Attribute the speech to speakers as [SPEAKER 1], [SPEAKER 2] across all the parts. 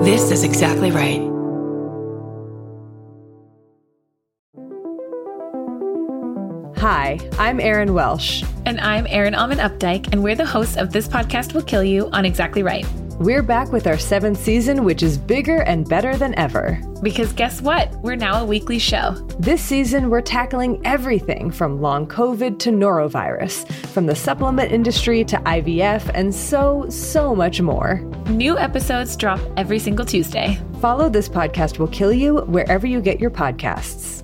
[SPEAKER 1] This is exactly right.
[SPEAKER 2] Hi, I'm Erin Welsh.
[SPEAKER 3] And I'm Erin Alman Updike, and we're the hosts of This Podcast Will Kill You on Exactly Right.
[SPEAKER 2] We're back with our 7th season, which is bigger and better than ever.
[SPEAKER 3] Because guess what? We're now a weekly show.
[SPEAKER 2] This season, we're tackling everything from long COVID to norovirus, from the supplement industry to IVF, and so much more.
[SPEAKER 3] New episodes drop every single Tuesday.
[SPEAKER 2] Follow This Podcast Will Kill You wherever you get your podcasts.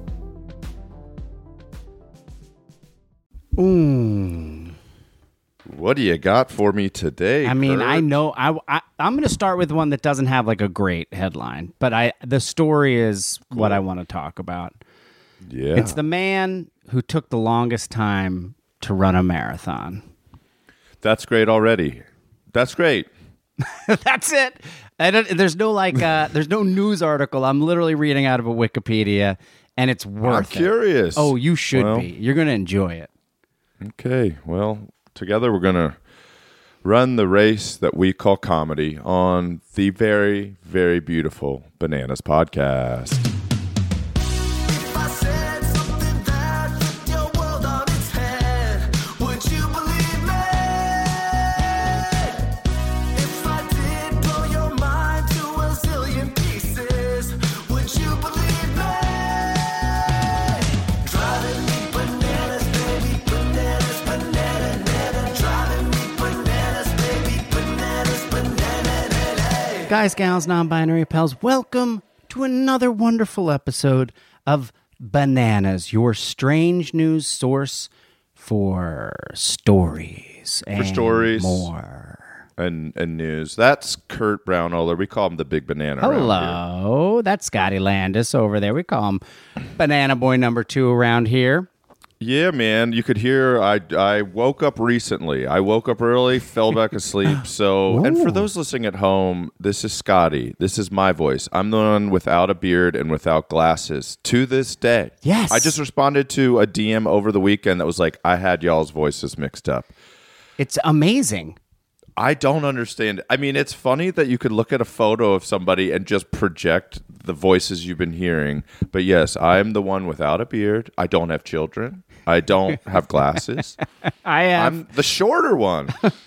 [SPEAKER 4] What do you got for me today?
[SPEAKER 5] I mean,
[SPEAKER 4] Kurt?
[SPEAKER 5] I know I'm going to start with one that doesn't have like a great headline, but the story is what I want to talk about.
[SPEAKER 4] Yeah.
[SPEAKER 5] It's the man who took the longest time to run a marathon.
[SPEAKER 4] That's great already. That's great.
[SPEAKER 5] That's it. There's no there's no news article. I'm literally reading out of a Wikipedia, and it's worth it.
[SPEAKER 4] I'm curious.
[SPEAKER 5] Oh, you should be. You're going to enjoy it.
[SPEAKER 4] Okay. Well, together we're going to run the race that we call comedy on the very, very beautiful Bananas podcast.
[SPEAKER 5] Guys, gals, non-binary pals, welcome to another wonderful episode of Bananas, your strange news source for stories and more.
[SPEAKER 4] And news. That's Kurt Brownohler. We call him the Big Banana around
[SPEAKER 5] Hello, that's Scotty Landis over there. We call him Banana Boy number 2 around here.
[SPEAKER 4] Yeah, man. You could hear I woke up recently. I woke up early, fell back asleep. So, and for those listening at home, this is Scotty. This is my voice. I'm the one without a beard and without glasses to this day.
[SPEAKER 5] Yes.
[SPEAKER 4] I just responded to a DM over the weekend that was like, I had y'all's voices mixed up.
[SPEAKER 5] It's amazing.
[SPEAKER 4] I don't understand. I mean, it's funny that you could look at a photo of somebody and just project the voices you've been hearing. But yes, I'm the one without a beard. I don't have children. I don't have glasses. I'm the shorter one.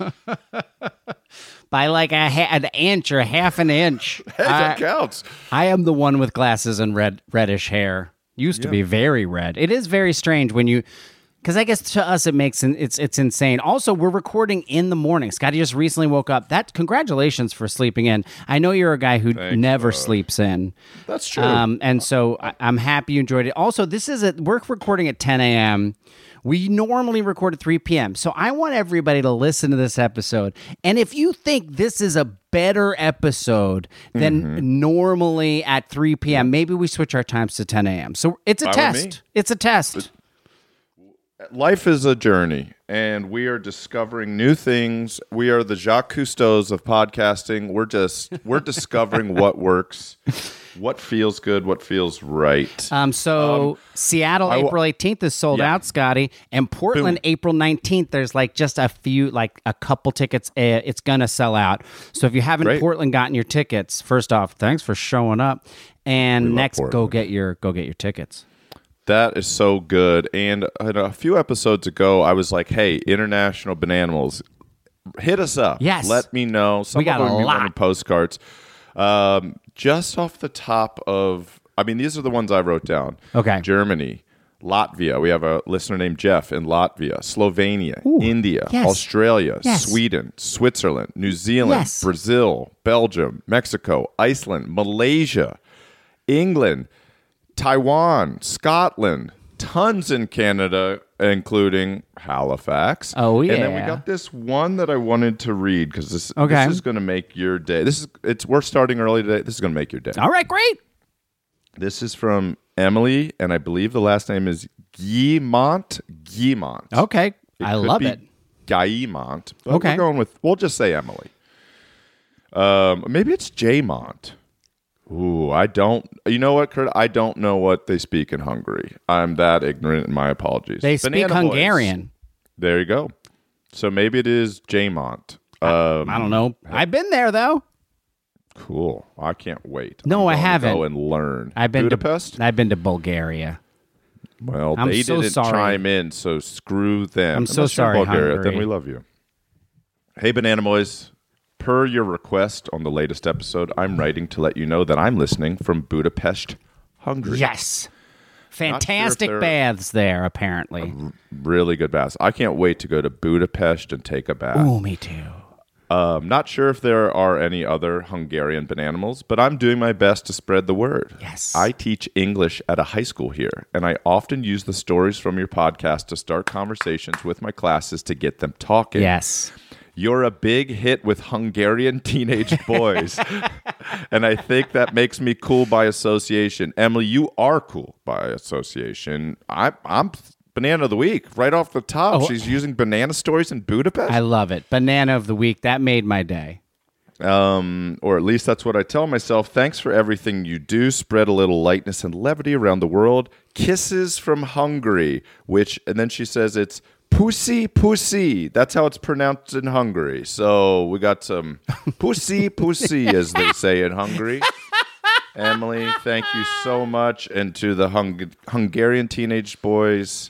[SPEAKER 5] By like an inch or half an inch.
[SPEAKER 4] Hey, that counts.
[SPEAKER 5] I am the one with glasses and reddish hair. Used to be very red. It is very strange when you... Because I guess to us it's insane. Also, we're recording in the morning. Scotty just recently woke up. Congratulations for sleeping in. I know you're a guy who never sleeps in.
[SPEAKER 4] That's true.
[SPEAKER 5] And so I'm happy you enjoyed it. Also, we're recording at 10 a.m. We normally record at 3 p.m. So I want everybody to listen to this episode. And if you think this is a better episode than normally at 3 p.m., maybe we switch our times to 10 a.m. So it's a test. It's a test.
[SPEAKER 4] Life is a journey, and we are discovering new things. We are the Jacques Cousteaus of podcasting. We're discovering what works, what feels good, what feels right.
[SPEAKER 5] Seattle, April 18th is sold out, Scotty, and Portland, April 19th. There's like just a couple tickets. It's gonna sell out. So if you haven't Portland gotten your tickets, first off, thanks for showing up, and next, go get your tickets.
[SPEAKER 4] That is so good. And a few episodes ago, I was like, hey, International Bananimals, hit us up.
[SPEAKER 5] Yes.
[SPEAKER 4] Let me know.
[SPEAKER 5] We got a lot.
[SPEAKER 4] Postcards. Just off the top of, these are the ones I wrote down.
[SPEAKER 5] Okay.
[SPEAKER 4] Germany, Latvia. We have a listener named Jeff in Latvia. Slovenia, India, Australia, Sweden, Switzerland, New Zealand, Brazil, Belgium, Mexico, Iceland, Malaysia, England, Taiwan, Scotland, tons in Canada, including Halifax.
[SPEAKER 5] Oh, yeah.
[SPEAKER 4] And then we got this one that I wanted to read because this is going to make your day. We're starting early today. This is going to make your day.
[SPEAKER 5] All right, great.
[SPEAKER 4] This is from Emily, and I believe the last name is Guillemont.
[SPEAKER 5] Okay. I love it.
[SPEAKER 4] Guillemont. Okay. We'll just say Emily. Maybe it's Jaymont. Ooh, you know what, Kurt? I don't know what they speak in Hungary. I'm that ignorant, and my apologies.
[SPEAKER 5] They speak Hungarian.
[SPEAKER 4] There you go. So maybe it is Jaymont.
[SPEAKER 5] I don't know. I've been there, though.
[SPEAKER 4] Cool. I can't wait.
[SPEAKER 5] No, I haven't.
[SPEAKER 4] Go and learn.
[SPEAKER 5] I've been
[SPEAKER 4] Budapest?
[SPEAKER 5] I've been to Bulgaria.
[SPEAKER 4] Well,
[SPEAKER 5] I'm
[SPEAKER 4] they
[SPEAKER 5] so
[SPEAKER 4] didn't
[SPEAKER 5] sorry.
[SPEAKER 4] chime in, so screw them.
[SPEAKER 5] I'm so
[SPEAKER 4] Unless you're in
[SPEAKER 5] sorry,
[SPEAKER 4] Bulgaria,
[SPEAKER 5] Hungary.
[SPEAKER 4] then we love you. Hey, Banana Boys. Per your request on the latest episode, I'm writing to let you know that I'm listening from Budapest, Hungary.
[SPEAKER 5] Yes. Fantastic baths there, apparently.
[SPEAKER 4] Really good baths. I can't wait to go to Budapest and take a bath.
[SPEAKER 5] Ooh, me too.
[SPEAKER 4] Not sure if there are any other Hungarian Bananimals, but I'm doing my best to spread the word.
[SPEAKER 5] Yes.
[SPEAKER 4] I teach English at a high school here, and I often use the stories from your podcast to start conversations with my classes to get them talking.
[SPEAKER 5] Yes.
[SPEAKER 4] You're a big hit with Hungarian teenage boys, and I think that makes me cool by association. Emily, you are cool by association. I'm Banana of the Week right off the top. She's using banana stories in Budapest.
[SPEAKER 5] I love it. Banana of the Week. That made my day.
[SPEAKER 4] Or at least that's what I tell myself. Thanks for everything you do. Spread a little lightness and levity around the world. Kisses from Hungary, and then she says it's pussy, pussy. That's how it's pronounced in Hungary. So we got some pussy, pussy, as they say in Hungary. Emily, thank you so much. And to the Hungarian teenage boys,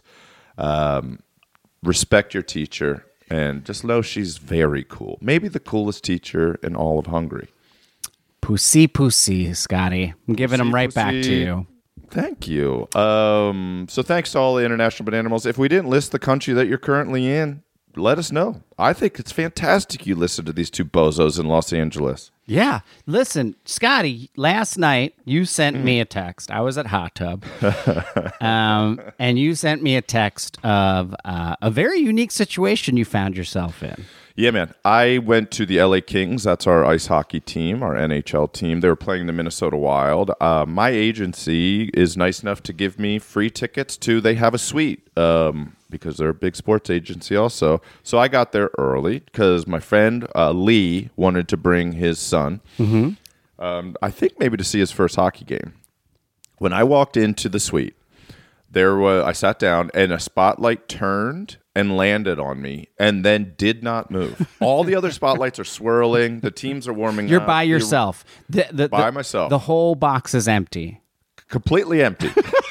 [SPEAKER 4] respect your teacher and just know she's very cool. Maybe the coolest teacher in all of Hungary.
[SPEAKER 5] Pussy, pussy, Scotty. I'm giving them right back to you.
[SPEAKER 4] Thank you. So thanks to all the international Bananimals. If we didn't list the country that you're currently in, let us know. I think it's fantastic you listen to these two bozos in Los Angeles.
[SPEAKER 5] Yeah. Listen, Scotty, last night you sent me a text. I was at Hot Tub. And you sent me a text of a very unique situation you found yourself in.
[SPEAKER 4] Yeah, man. I went to the LA Kings. That's our ice hockey team, our NHL team. They were playing the Minnesota Wild. My agency is nice enough to give me free tickets they have a suite because they're a big sports agency also. So I got there early because my friend Lee wanted to bring his son. Mm-hmm. I think maybe to see his first hockey game. When I walked into the suite, I sat down and a spotlight turned and landed on me and then did not move. All the other spotlights are swirling. The teams are warming up.
[SPEAKER 5] You're by yourself.
[SPEAKER 4] By myself.
[SPEAKER 5] The whole box is empty.
[SPEAKER 4] Completely empty.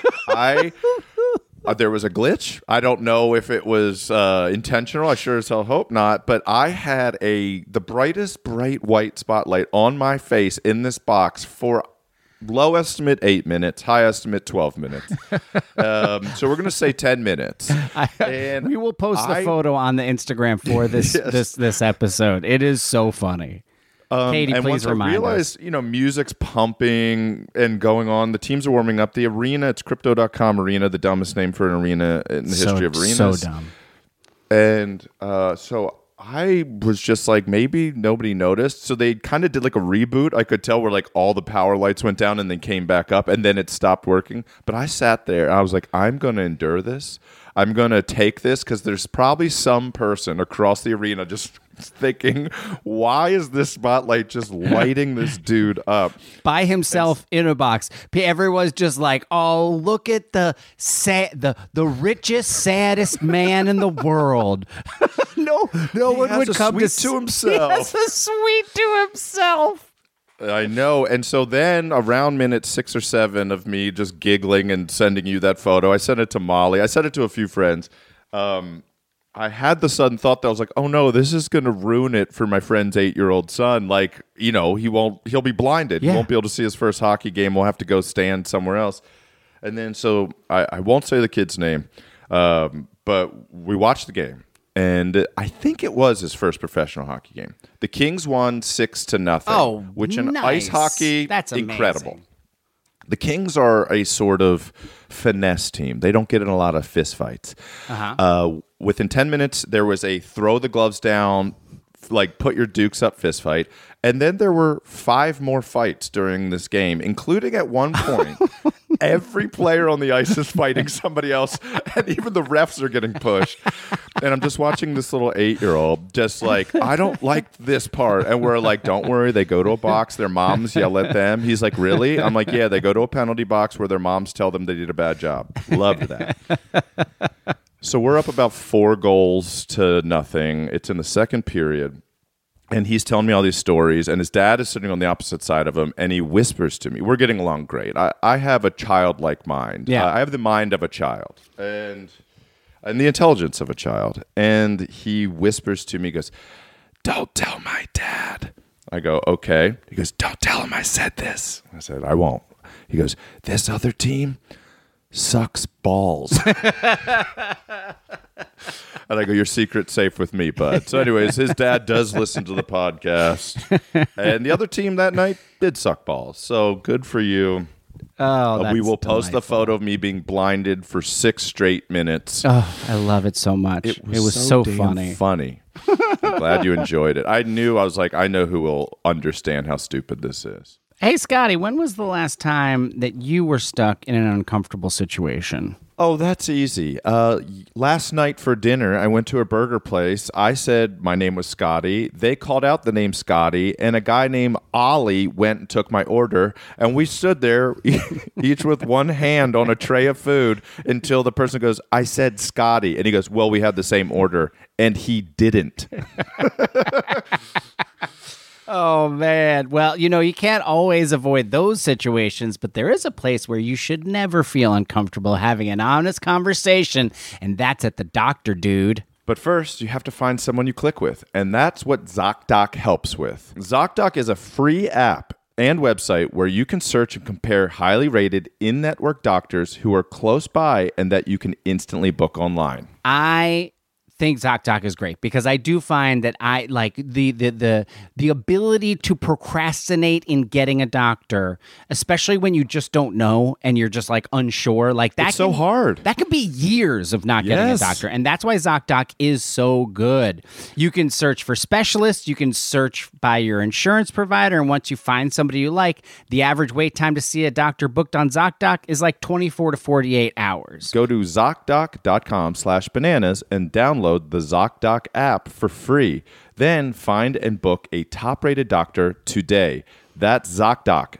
[SPEAKER 4] There was a glitch. I don't know if it was intentional. I sure as hell hope not. But I had the brightest bright white spotlight on my face in this box for low estimate 8 minutes, high estimate 12 minutes. So we're going to say 10 minutes.
[SPEAKER 5] We will post the photo on the Instagram for this this episode. It is so funny. Katie,
[SPEAKER 4] and
[SPEAKER 5] please remind
[SPEAKER 4] us. I realized, music's pumping and going on. The teams are warming up. The arena, it's Crypto.com Arena, the dumbest name for an arena in the history of arenas.
[SPEAKER 5] So dumb.
[SPEAKER 4] And so I was just like, maybe nobody noticed. So they kind of did like a reboot. I could tell where like all the power lights went down and then came back up and then it stopped working. But I sat there and I was like, I'm going to endure this. I'm going to take this because there's probably some person across the arena just thinking, why is this spotlight just lighting this dude up?
[SPEAKER 5] By himself in a box. Everyone's just like, oh, look at the richest, saddest man in the world. No one would come
[SPEAKER 4] to himself.
[SPEAKER 5] He has a suite to himself.
[SPEAKER 4] I know. And so then around minute 6 or 7 of me just giggling and sending you that photo, I sent it to Molly. I sent it to a few friends. I had the sudden thought that I was like, oh no, this is going to ruin it for my friend's 8-year-old son. Like, he'll be blinded.
[SPEAKER 5] Yeah.
[SPEAKER 4] He won't be able to see his first hockey game. We'll have to go stand somewhere else. And then so I won't say the kid's name, but we watched the game. And I think it was his first professional hockey game. The Kings won 6-0.
[SPEAKER 5] Oh,
[SPEAKER 4] which in
[SPEAKER 5] nice.
[SPEAKER 4] ice hockey,
[SPEAKER 5] that's
[SPEAKER 4] incredible.
[SPEAKER 5] Amazing.
[SPEAKER 4] The Kings are a sort of finesse team. They don't get in a lot of fist fights. Within 10 minutes, there was a throw the gloves down, like put your dukes up fist fight. And then there were 5 more fights during this game, including at one point, every player on the ice is fighting somebody else, and even the refs are getting pushed. And I'm just watching this little 8-year-old just like, I don't like this part. And we're like, don't worry, they go to a box, their moms yell at them. He's like, really? I'm like, yeah, they go to a penalty box where their moms tell them they did a bad job. Loved that. So we're up about 4-0. It's in the second period. And he's telling me all these stories, and his dad is sitting on the opposite side of him, and he whispers to me. We're getting along great. I have a childlike mind.
[SPEAKER 5] Yeah.
[SPEAKER 4] I have the mind of a child and the intelligence of a child. And he whispers to me, he goes, "Don't tell my dad." I go, "Okay." He goes, "Don't tell him I said this." I said, "I won't." He goes, "This other team sucks balls." And I go, "Your secret's safe with me, bud." So anyways, his dad does listen to the podcast. And the other team that night did suck balls. So good for you.
[SPEAKER 5] Oh, that's
[SPEAKER 4] we will post
[SPEAKER 5] delightful.
[SPEAKER 4] the photo of me being blinded for 6 straight minutes.
[SPEAKER 5] Oh, I love it so much. It was so
[SPEAKER 4] damn funny. I'm glad you enjoyed it. I was like, I know who will understand how stupid this is.
[SPEAKER 5] Hey, Scotty, when was the last time that you were stuck in an uncomfortable situation?
[SPEAKER 4] Oh, that's easy. Last night for dinner, I went to a burger place. I said my name was Scotty. They called out the name Scotty, and a guy named Ollie went and took my order. And we stood there, each with one hand on a tray of food, until the person goes, "I said Scotty." And he goes, "Well, we had the same order." And he didn't.
[SPEAKER 5] Oh, man. Well, you can't always avoid those situations, but there is a place where you should never feel uncomfortable having an honest conversation, and that's at the doctor, dude.
[SPEAKER 4] But first, you have to find someone you click with, and that's what ZocDoc helps with. ZocDoc is a free app and website where you can search and compare highly rated in-network doctors who are close by and that you can instantly book online.
[SPEAKER 5] I think ZocDoc is great because I do find that I like the ability to procrastinate in getting a doctor, especially when you just don't know and you're just like unsure. Like that,
[SPEAKER 4] it's so hard.
[SPEAKER 5] That could be years of not getting a doctor, and that's why ZocDoc is so good. You can search for specialists, you can search by your insurance provider, and once you find somebody you like, the average wait time to see a doctor booked on ZocDoc is like 24 to 48 hours.
[SPEAKER 4] Go to ZocDoc.com/bananas and download the ZocDoc app for free. Then find and book a top-rated doctor today. That's ZocDoc,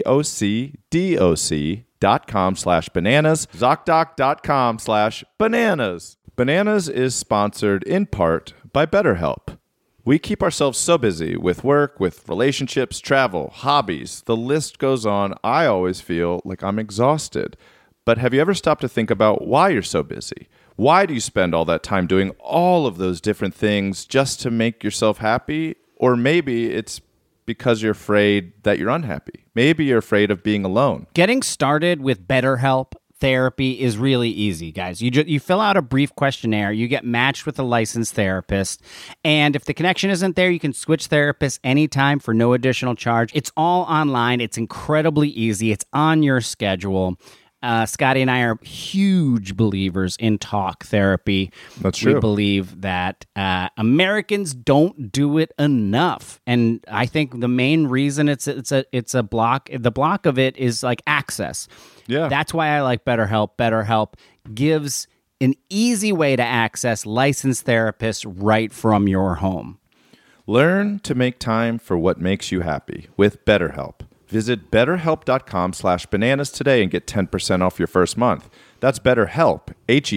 [SPEAKER 4] ZocDoc.com/bananas, ZocDoc.com/bananas. Bananas is sponsored in part by BetterHelp. We keep ourselves so busy with work, with relationships, travel, hobbies. The list goes on. I always feel like I'm exhausted. But have you ever stopped to think about why you're so busy? Why do you spend all that time doing all of those different things just to make yourself happy? Or maybe it's because you're afraid that you're unhappy. Maybe you're afraid of being alone.
[SPEAKER 5] Getting started with BetterHelp therapy is really easy, guys. You fill out a brief questionnaire, you get matched with a licensed therapist, and if the connection isn't there, you can switch therapists anytime for no additional charge. It's all online. It's incredibly easy. It's on your schedule. Scotty and I are huge believers in talk therapy.
[SPEAKER 4] That's true.
[SPEAKER 5] We believe that Americans don't do it enough, and I think the main reason it's a block. The block of it is like access.
[SPEAKER 4] Yeah,
[SPEAKER 5] that's why I like BetterHelp. BetterHelp gives an easy way to access licensed therapists right from your home.
[SPEAKER 4] Learn to make time for what makes you happy with BetterHelp. Visit BetterHelp.com/bananas today and get 10% off your first month. That's BetterHelp,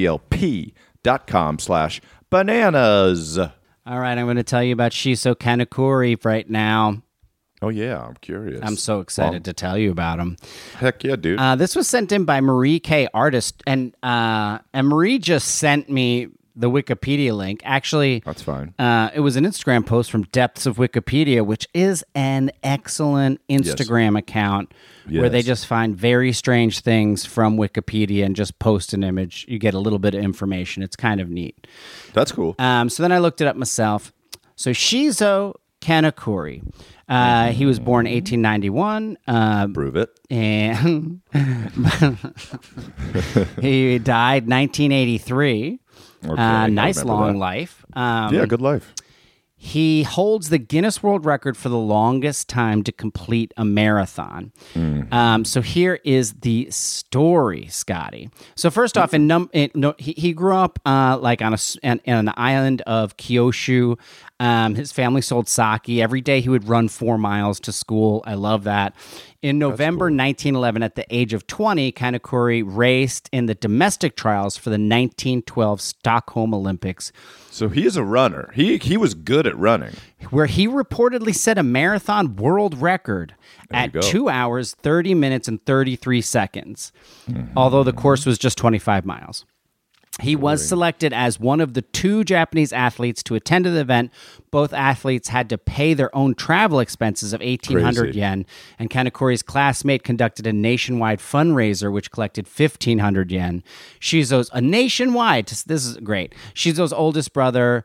[SPEAKER 4] HELP.com/bananas.
[SPEAKER 5] All right, I'm going to tell you about Shiso Kanekuri right now.
[SPEAKER 4] Oh, yeah, I'm curious.
[SPEAKER 5] I'm so excited to tell you about him.
[SPEAKER 4] Heck yeah, dude.
[SPEAKER 5] This was sent in by Marie K. Artist, and Marie just sent me the Wikipedia link. Actually,
[SPEAKER 4] that's fine.
[SPEAKER 5] It was an Instagram post from Depths of Wikipedia, which is an excellent Instagram account where they just find very strange things from Wikipedia and just post an image. You get a little bit of information. It's kind of neat.
[SPEAKER 4] That's cool.
[SPEAKER 5] So then I looked it up myself. So Shiso Kanekuri. He was born 1891.
[SPEAKER 4] Prove it.
[SPEAKER 5] And he died 1983.
[SPEAKER 4] Okay,
[SPEAKER 5] nice long life.
[SPEAKER 4] Yeah, good life.
[SPEAKER 5] He holds the Guinness World Record for the longest time to complete a marathon. So here is the story, Scotty. So first off, he grew up like on the island of Kyushu. His family sold sake. Every day he would run 4 miles to school. I love that. In November 1911, at the age of 20, Kanekuri raced in the domestic trials for the 1912 Stockholm Olympics.
[SPEAKER 4] So he is a runner. He was good at running.
[SPEAKER 5] Where he reportedly set a marathon world record at 2 hours, 30 minutes, and 33 seconds, although the course was just 25 miles. He was selected as one of the 2 Japanese athletes to attend the event. Both athletes had to pay their own travel expenses of 1,800 yen, and Kanekuri's classmate conducted a nationwide fundraiser which collected 1,500 yen. Shizo's this is great. Shizo's oldest brother,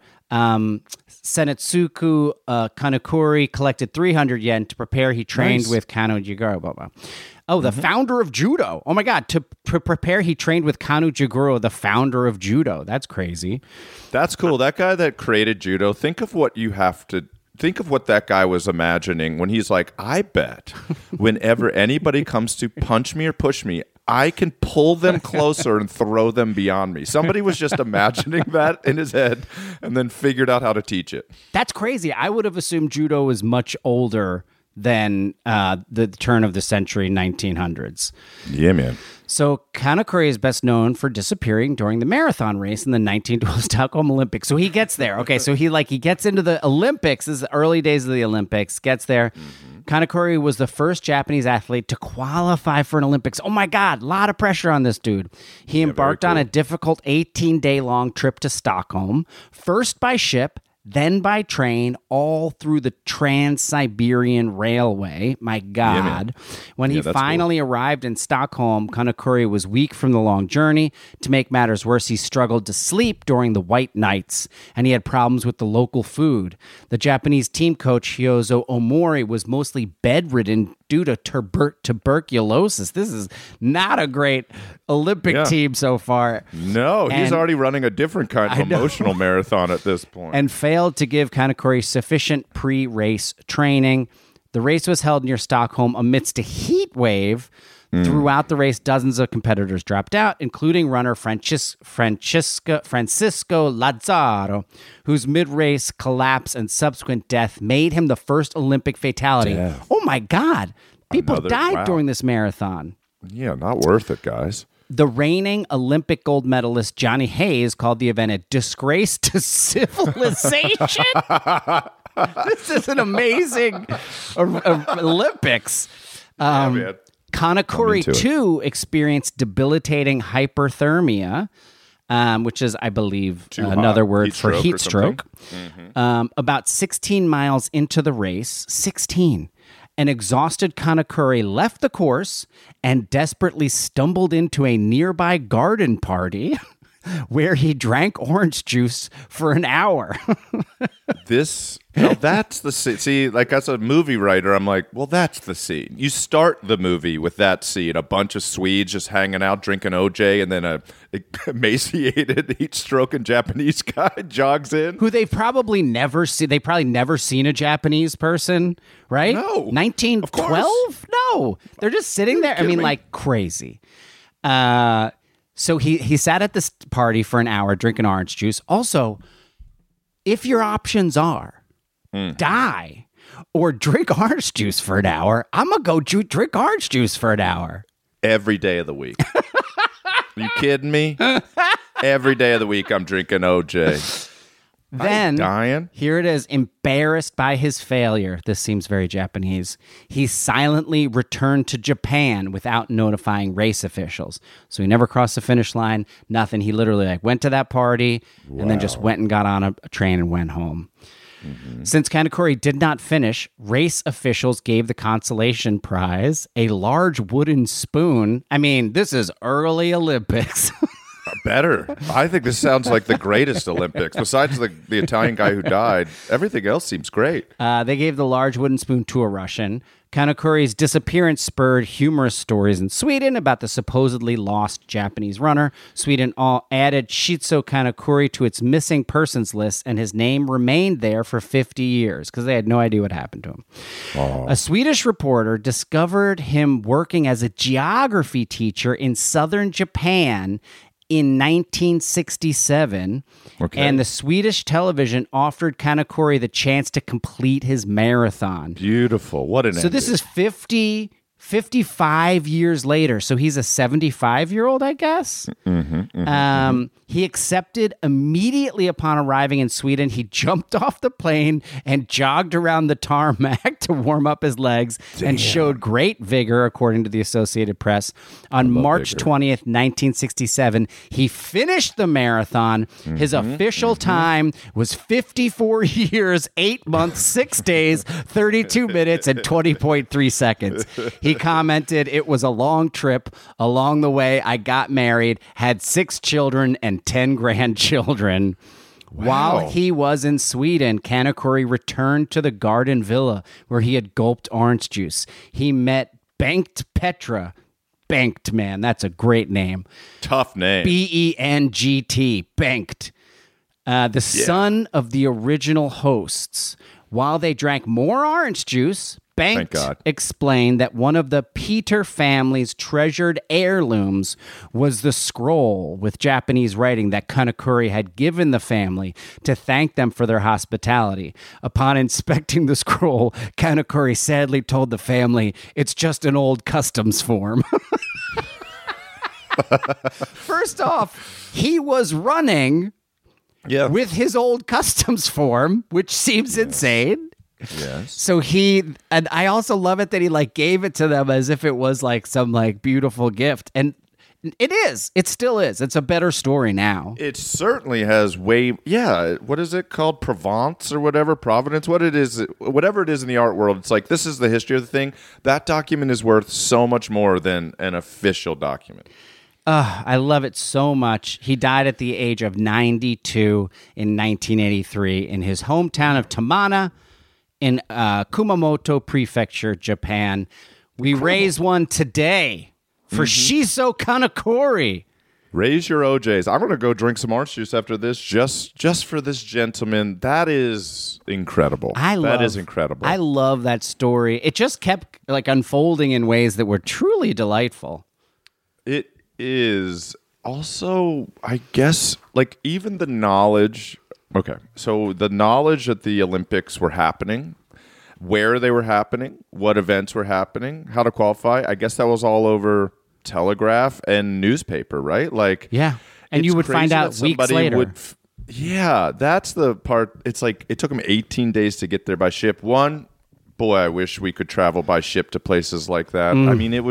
[SPEAKER 5] Senetsuku Kanekuri, collected 300 yen to prepare. He trained with Kano Jigoro. Blah, blah. Oh, the founder of judo. Oh, my God. To prepare, he trained with Kano Jigoro, the founder of judo. That's crazy.
[SPEAKER 4] That's cool. That guy that created judo, think of what that guy was imagining when he's like, I bet whenever anybody comes to punch me or push me, I can pull them closer and throw them beyond me. Somebody was just imagining that in his head and then figured out how to teach it.
[SPEAKER 5] That's crazy. I would have assumed judo was much older than the turn of the century, 1900s.
[SPEAKER 4] Yeah, man.
[SPEAKER 5] So Kanekuri is best known for disappearing during the marathon race in the 1912 Stockholm Olympics. So he gets there. Okay, so he gets into the Olympics. This is the early days of the Olympics. Gets there. Kanekuri was the first Japanese athlete to qualify for an Olympics. Oh my God, a lot of pressure on this dude. He embarked on a difficult 18-day-long trip to Stockholm, first by ship, then by train, all through the Trans-Siberian Railway. My God. When he finally arrived in Stockholm, Kanekuri was weak from the long journey. To make matters worse, he struggled to sleep during the white nights, and he had problems with the local food. The Japanese team coach, Hyozo Omori, was mostly bedridden due to tuberculosis. This is not a great Olympic team so far.
[SPEAKER 4] No, he's already running a different kind of emotional marathon at this point.
[SPEAKER 5] And failed to give Kanekuri sufficient pre-race training. The race was held near Stockholm amidst a heat wave. Throughout the race, dozens of competitors dropped out, including runner Francisco Lazzaro, whose mid-race collapse and subsequent death made him the first Olympic fatality. Oh, my God. People died during this marathon.
[SPEAKER 4] Yeah, not worth it, guys.
[SPEAKER 5] The reigning Olympic gold medalist Johnny Hayes called the event a disgrace to civilization. This is an amazing Olympics.
[SPEAKER 4] Man.
[SPEAKER 5] Kanekuri, too, experienced debilitating hyperthermia, which is, I believe, another word for heat stroke. About 16 miles into the race, 16, an exhausted Kanekuri left the course and desperately stumbled into a nearby garden party where he drank orange juice for an hour.
[SPEAKER 4] That's the scene. See, like as a movie writer, I'm like, well, that's the scene. You start the movie with that scene, a bunch of Swedes just hanging out, drinking OJ, and then a emaciated, heat-stroking Japanese guy jogs in.
[SPEAKER 5] Who they've probably never seen. They probably never seen a Japanese person, right?
[SPEAKER 4] No.
[SPEAKER 5] 1912? No. They're just sitting there. I mean, like crazy. So he sat at this party for an hour drinking orange juice. Also, if your options are die or drink orange juice for an hour, I'm going to go drink orange juice for an hour.
[SPEAKER 4] Every day of the week. Are you kidding me? Every day of the week I'm drinking OJ.
[SPEAKER 5] Then,
[SPEAKER 4] dying.
[SPEAKER 5] Here it is, embarrassed by his failure. This seems very Japanese. He silently returned to Japan without notifying race officials. So he never crossed the finish line, nothing. He literally went to that party and then just went and got on a train and went home. Since Kanekuri did not finish, race officials gave the consolation prize a large wooden spoon. I mean, this is early Olympics.
[SPEAKER 4] Better. I think this sounds like the greatest Olympics. Besides the Italian guy who died, everything else seems great.
[SPEAKER 5] They gave the large wooden spoon to a Russian. Kanekuri's disappearance spurred humorous stories in Sweden about the supposedly lost Japanese runner. Sweden added Shizo Kanekuri to its missing persons list, and his name remained there for 50 years because they had no idea what happened to him. A Swedish reporter discovered him working as a geography teacher in southern Japan in 1967, and the Swedish television offered Kanekuri the chance to complete his marathon.
[SPEAKER 4] Beautiful. What an ending.
[SPEAKER 5] This is 50 55 years later, so he's a 75-year-old, I guess. He accepted immediately upon arriving in Sweden. He jumped off the plane and jogged around the tarmac to warm up his legs and showed great vigor, according to the Associated Press. On March 20th, 1967, he finished the marathon. His official time was 54 years, 8 months, 6 days, 32 minutes, and 20.3 seconds. He commented, "It was a long trip. Along the way, I got married, had 6 children, and 10 grandchildren." Wow. While he was in Sweden, Kanakuri returned to the garden villa where he had gulped orange juice. He met Bengt Petra. Bengt, man, that's a great name.
[SPEAKER 4] Tough name.
[SPEAKER 5] Bengt. Bengt. The son of the original hosts. While they drank more orange juice, Bengt explained that one of the Peter family's treasured heirlooms was the scroll with Japanese writing that Kanakuri had given the family to thank them for their hospitality. Upon inspecting the scroll, Kanakuri sadly told the family, "It's just an old customs form." First off, he was running with his old customs form, which seems insane.
[SPEAKER 4] Yes.
[SPEAKER 5] So and I also love it that he gave it to them as if it was some beautiful gift. And it still is. It's a better story now.
[SPEAKER 4] It certainly has what is it called? Provence or whatever, Providence, whatever it is in the art world. It's this is the history of the thing. That document is worth so much more than an official document.
[SPEAKER 5] I love it so much. He died at the age of 92 in 1983 in his hometown of Tamana, in Kumamoto Prefecture, Japan. We raise one today for Shiso Kanakuri.
[SPEAKER 4] Raise your OJs. I'm going to go drink some orange juice after this just for this gentleman. That is incredible. That is incredible.
[SPEAKER 5] I love that story. It just kept unfolding in ways that were truly delightful.
[SPEAKER 4] It is also, I guess, even the knowledge. Okay, so the knowledge that the Olympics were happening, where they were happening, what events were happening, how to qualify, I guess that was all over Telegraph and newspaper, right?
[SPEAKER 5] And you would find out weeks later.
[SPEAKER 4] That's the part. It's it took them 18 days to get there by ship. I wish we could travel by ship to places like that. I mean, it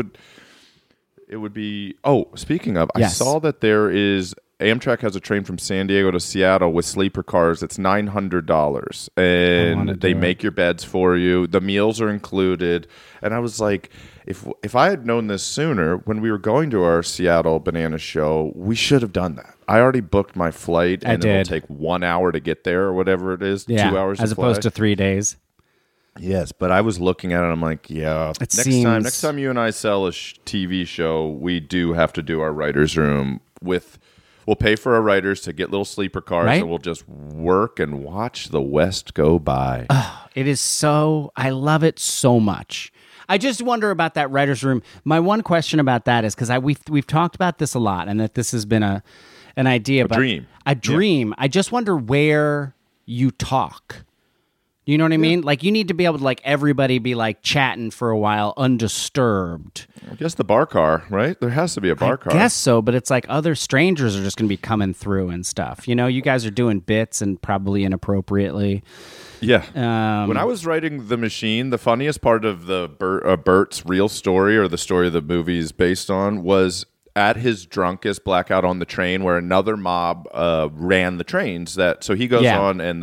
[SPEAKER 4] would be. Oh, speaking of, I saw that there is. Amtrak has a train from San Diego to Seattle with sleeper cars. It's $900, and they make your beds for you. The meals are included. And I was like, if I had known this sooner when we were going to our Seattle Banana Show, we should have done that. I already booked my flight, and it'll take 1 hour to get there or whatever it is, 2 hours
[SPEAKER 5] as opposed to 3 days.
[SPEAKER 4] Yes, but I was looking at it, and I'm like, next time you and I sell a TV show, we do have to do our writer's room with... We'll pay for our writers to get little sleeper cars, and we'll just work and watch the West go by.
[SPEAKER 5] It is so... I love it so much. I just wonder about that writer's room. My one question about that is, because we've talked about this a lot, and that this has been an idea.
[SPEAKER 4] A dream.
[SPEAKER 5] Yeah. I just wonder where you talk. You know what I mean? You need to be able to, everybody be, chatting for a while undisturbed.
[SPEAKER 4] I guess the bar car, right? There has to be a bar car.
[SPEAKER 5] I guess so, but it's other strangers are just going to be coming through and stuff. You guys are doing bits and probably inappropriately.
[SPEAKER 4] Yeah. When I was writing The Machine, the funniest part of the Bert's real story, or the story the movie is based on, was at his drunkest blackout on the train where another mob ran the trains. So he goes on, and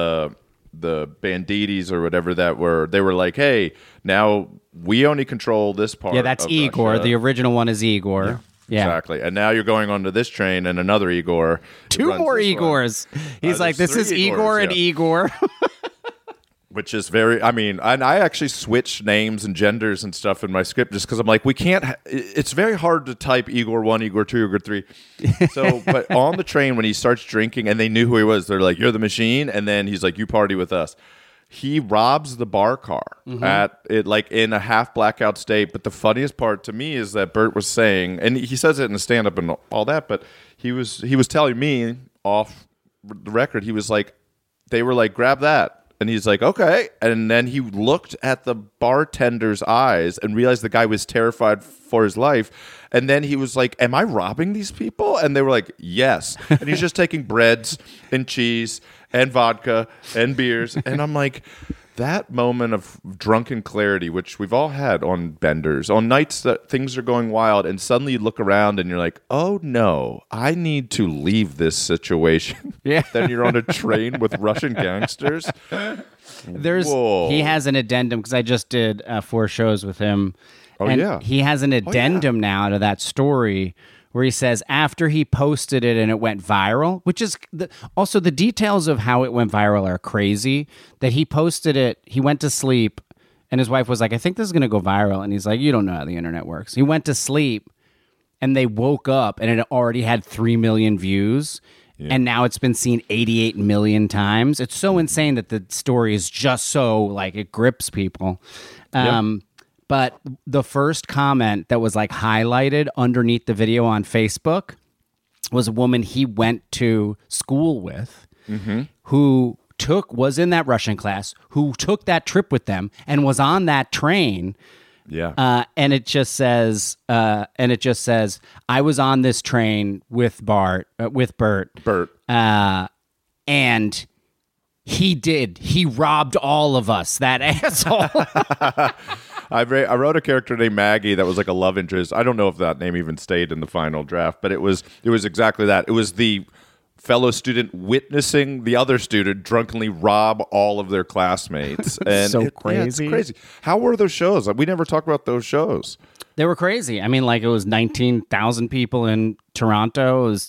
[SPEAKER 4] the banditis or whatever they were like, hey, now we only control this part.
[SPEAKER 5] Yeah, that's Igor. Russia. The original one is Igor. Yeah.
[SPEAKER 4] Exactly. And now you're going onto this train and another Igor.
[SPEAKER 5] 2 more Igors. He's this is Igor and Igor.
[SPEAKER 4] Which is very, and I actually switched names and genders and stuff in my script just because I'm like, we can't, it's very hard to type Igor 1, Igor 2, Igor 3. So, but on the train when he starts drinking and they knew who he was, they're like, you're the machine. And then he's like, you party with us. He robs the bar car at it, in a half blackout state. But the funniest part to me is that Bert was saying, and he says it in the stand-up and all that, but he was telling me off the record, he was like, they were like, grab that. And he's like, okay. And then he looked at the bartender's eyes and realized the guy was terrified for his life. And then he was like, am I robbing these people? And they were like, yes. And he's just taking breads and cheese and vodka and beers. And I'm like, that moment of drunken clarity, which we've all had on benders, on nights that things are going wild, and suddenly you look around and you're like, oh no, I need to leave this situation.
[SPEAKER 5] Yeah.
[SPEAKER 4] Then you're on a train with Russian gangsters.
[SPEAKER 5] He has an addendum, because I just did 4 shows with him.
[SPEAKER 4] Oh,
[SPEAKER 5] and
[SPEAKER 4] yeah.
[SPEAKER 5] He has an addendum now to that story where he says after he posted it and it went viral, which is also the details of how it went viral are crazy, that he posted it, he went to sleep, and his wife was like, I think this is going to go viral. And he's like, you don't know how the internet works. He went to sleep and they woke up and it already had 3 million views. Yeah. And now it's been seen 88 million times. It's so insane that the story is just so, like, it grips people. But the first comment that was like highlighted underneath the video on Facebook was a woman he went to school with, who was in that Russian class, who took that trip with them and was on that train.
[SPEAKER 4] Yeah.
[SPEAKER 5] And it just says, I was on this train with Bert. And he robbed all of us, that asshole.
[SPEAKER 4] I wrote a character named Maggie that was like a love interest. I don't know if that name even stayed in the final draft, but it was exactly that. It was the fellow student witnessing the other student drunkenly rob all of their classmates. And
[SPEAKER 5] crazy.
[SPEAKER 4] Yeah, it's crazy. How were those shows? We never talked about those shows.
[SPEAKER 5] They were crazy. I mean, like, it was 19,000 people in Toronto. It was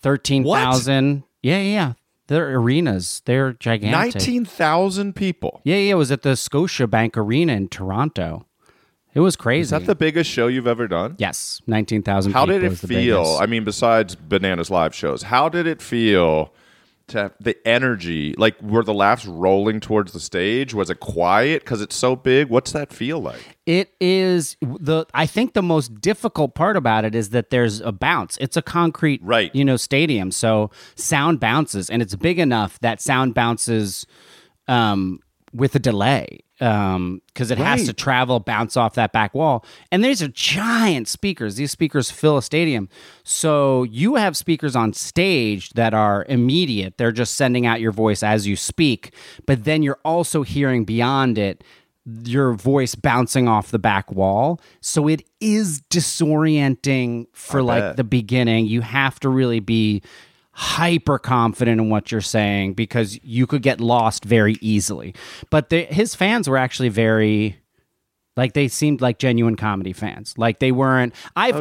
[SPEAKER 5] 13,000. Yeah. They're arenas. They're gigantic.
[SPEAKER 4] 19,000 people.
[SPEAKER 5] Yeah. It was at the Scotiabank Arena in Toronto. It was crazy.
[SPEAKER 4] Is that the biggest show you've ever done?
[SPEAKER 5] Yes, 19,000 people.
[SPEAKER 4] How did it feel? I mean, besides Bananas Live shows, how did it feel to have the energy? Like, were the laughs rolling towards the stage? Was it quiet because it's so big? What's that feel like?
[SPEAKER 5] It is I think the most difficult part about it is that there's a bounce. It's a concrete, stadium, so sound bounces, and it's big enough that sound bounces with a delay. Because it has to travel, bounce off that back wall. And these are giant speakers. These speakers fill a stadium. So you have speakers on stage that are immediate. They're just sending out your voice as you speak. But then you're also hearing beyond it your voice bouncing off the back wall. So it is disorienting for the beginning. You have to really be hyper confident in what you're saying because you could get lost very easily. But his fans were actually very, like, they seemed like genuine comedy fans. Like, they weren't. I've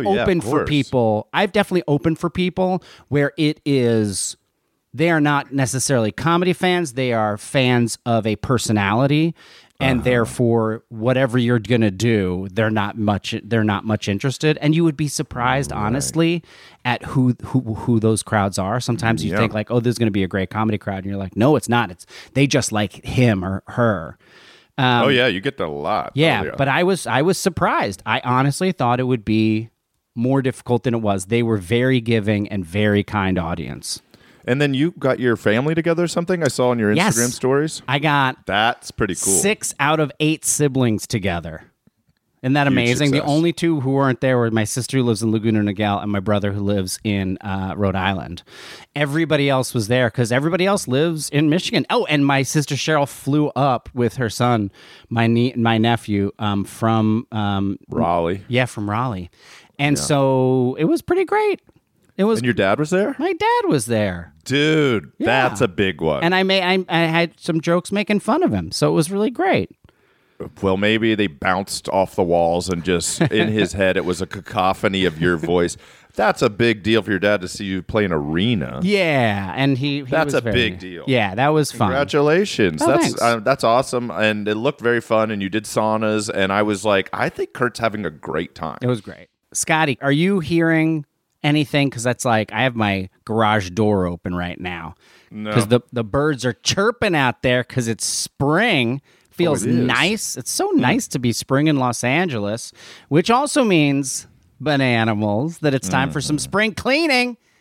[SPEAKER 5] definitely opened for people where it is, they are not necessarily comedy fans. They are fans of a personality. And therefore, whatever you're gonna do, they're not much interested. And you would be surprised, honestly, at who those crowds are. Sometimes you think like, oh, this is gonna be a great comedy crowd, and you're like, no, it's not. They just like him or her.
[SPEAKER 4] You get that a lot.
[SPEAKER 5] Yeah, but I was surprised. I honestly thought it would be more difficult than it was. They were very giving and very kind audience.
[SPEAKER 4] And then you got your family together or something? I saw on your Instagram stories.
[SPEAKER 5] I got
[SPEAKER 4] that's pretty cool.
[SPEAKER 5] 6 out of 8 siblings together. Isn't that amazing? The only 2 who weren't there were my sister who lives in Laguna Niguel and my brother who lives in Rhode Island. Everybody else was there because everybody else lives in Michigan. Oh, and my sister Cheryl flew up with her son, my nephew, from
[SPEAKER 4] Raleigh.
[SPEAKER 5] Yeah, from Raleigh. And so it was pretty great.
[SPEAKER 4] And your dad was there?
[SPEAKER 5] My dad was there.
[SPEAKER 4] Dude, that's a big one.
[SPEAKER 5] And I had some jokes making fun of him, so it was really great.
[SPEAKER 4] Well, maybe they bounced off the walls and just in his head it was a cacophony of your voice. That's a big deal for your dad to see you play an arena.
[SPEAKER 5] Yeah, and
[SPEAKER 4] that's a big deal.
[SPEAKER 5] Yeah, that was fun.
[SPEAKER 4] Congratulations.
[SPEAKER 5] Oh,
[SPEAKER 4] that's awesome, and it looked very fun, and you did saunas, and I was like, I think Kurt's having a great time.
[SPEAKER 5] It was great. Scotty, are you hearing anything? Because that's like, I have my garage door open right now. Because the birds are chirping out there because it's spring. Feels nice. It's so nice to be spring in Los Angeles, which also means, Bananimals, that it's time for some spring cleaning.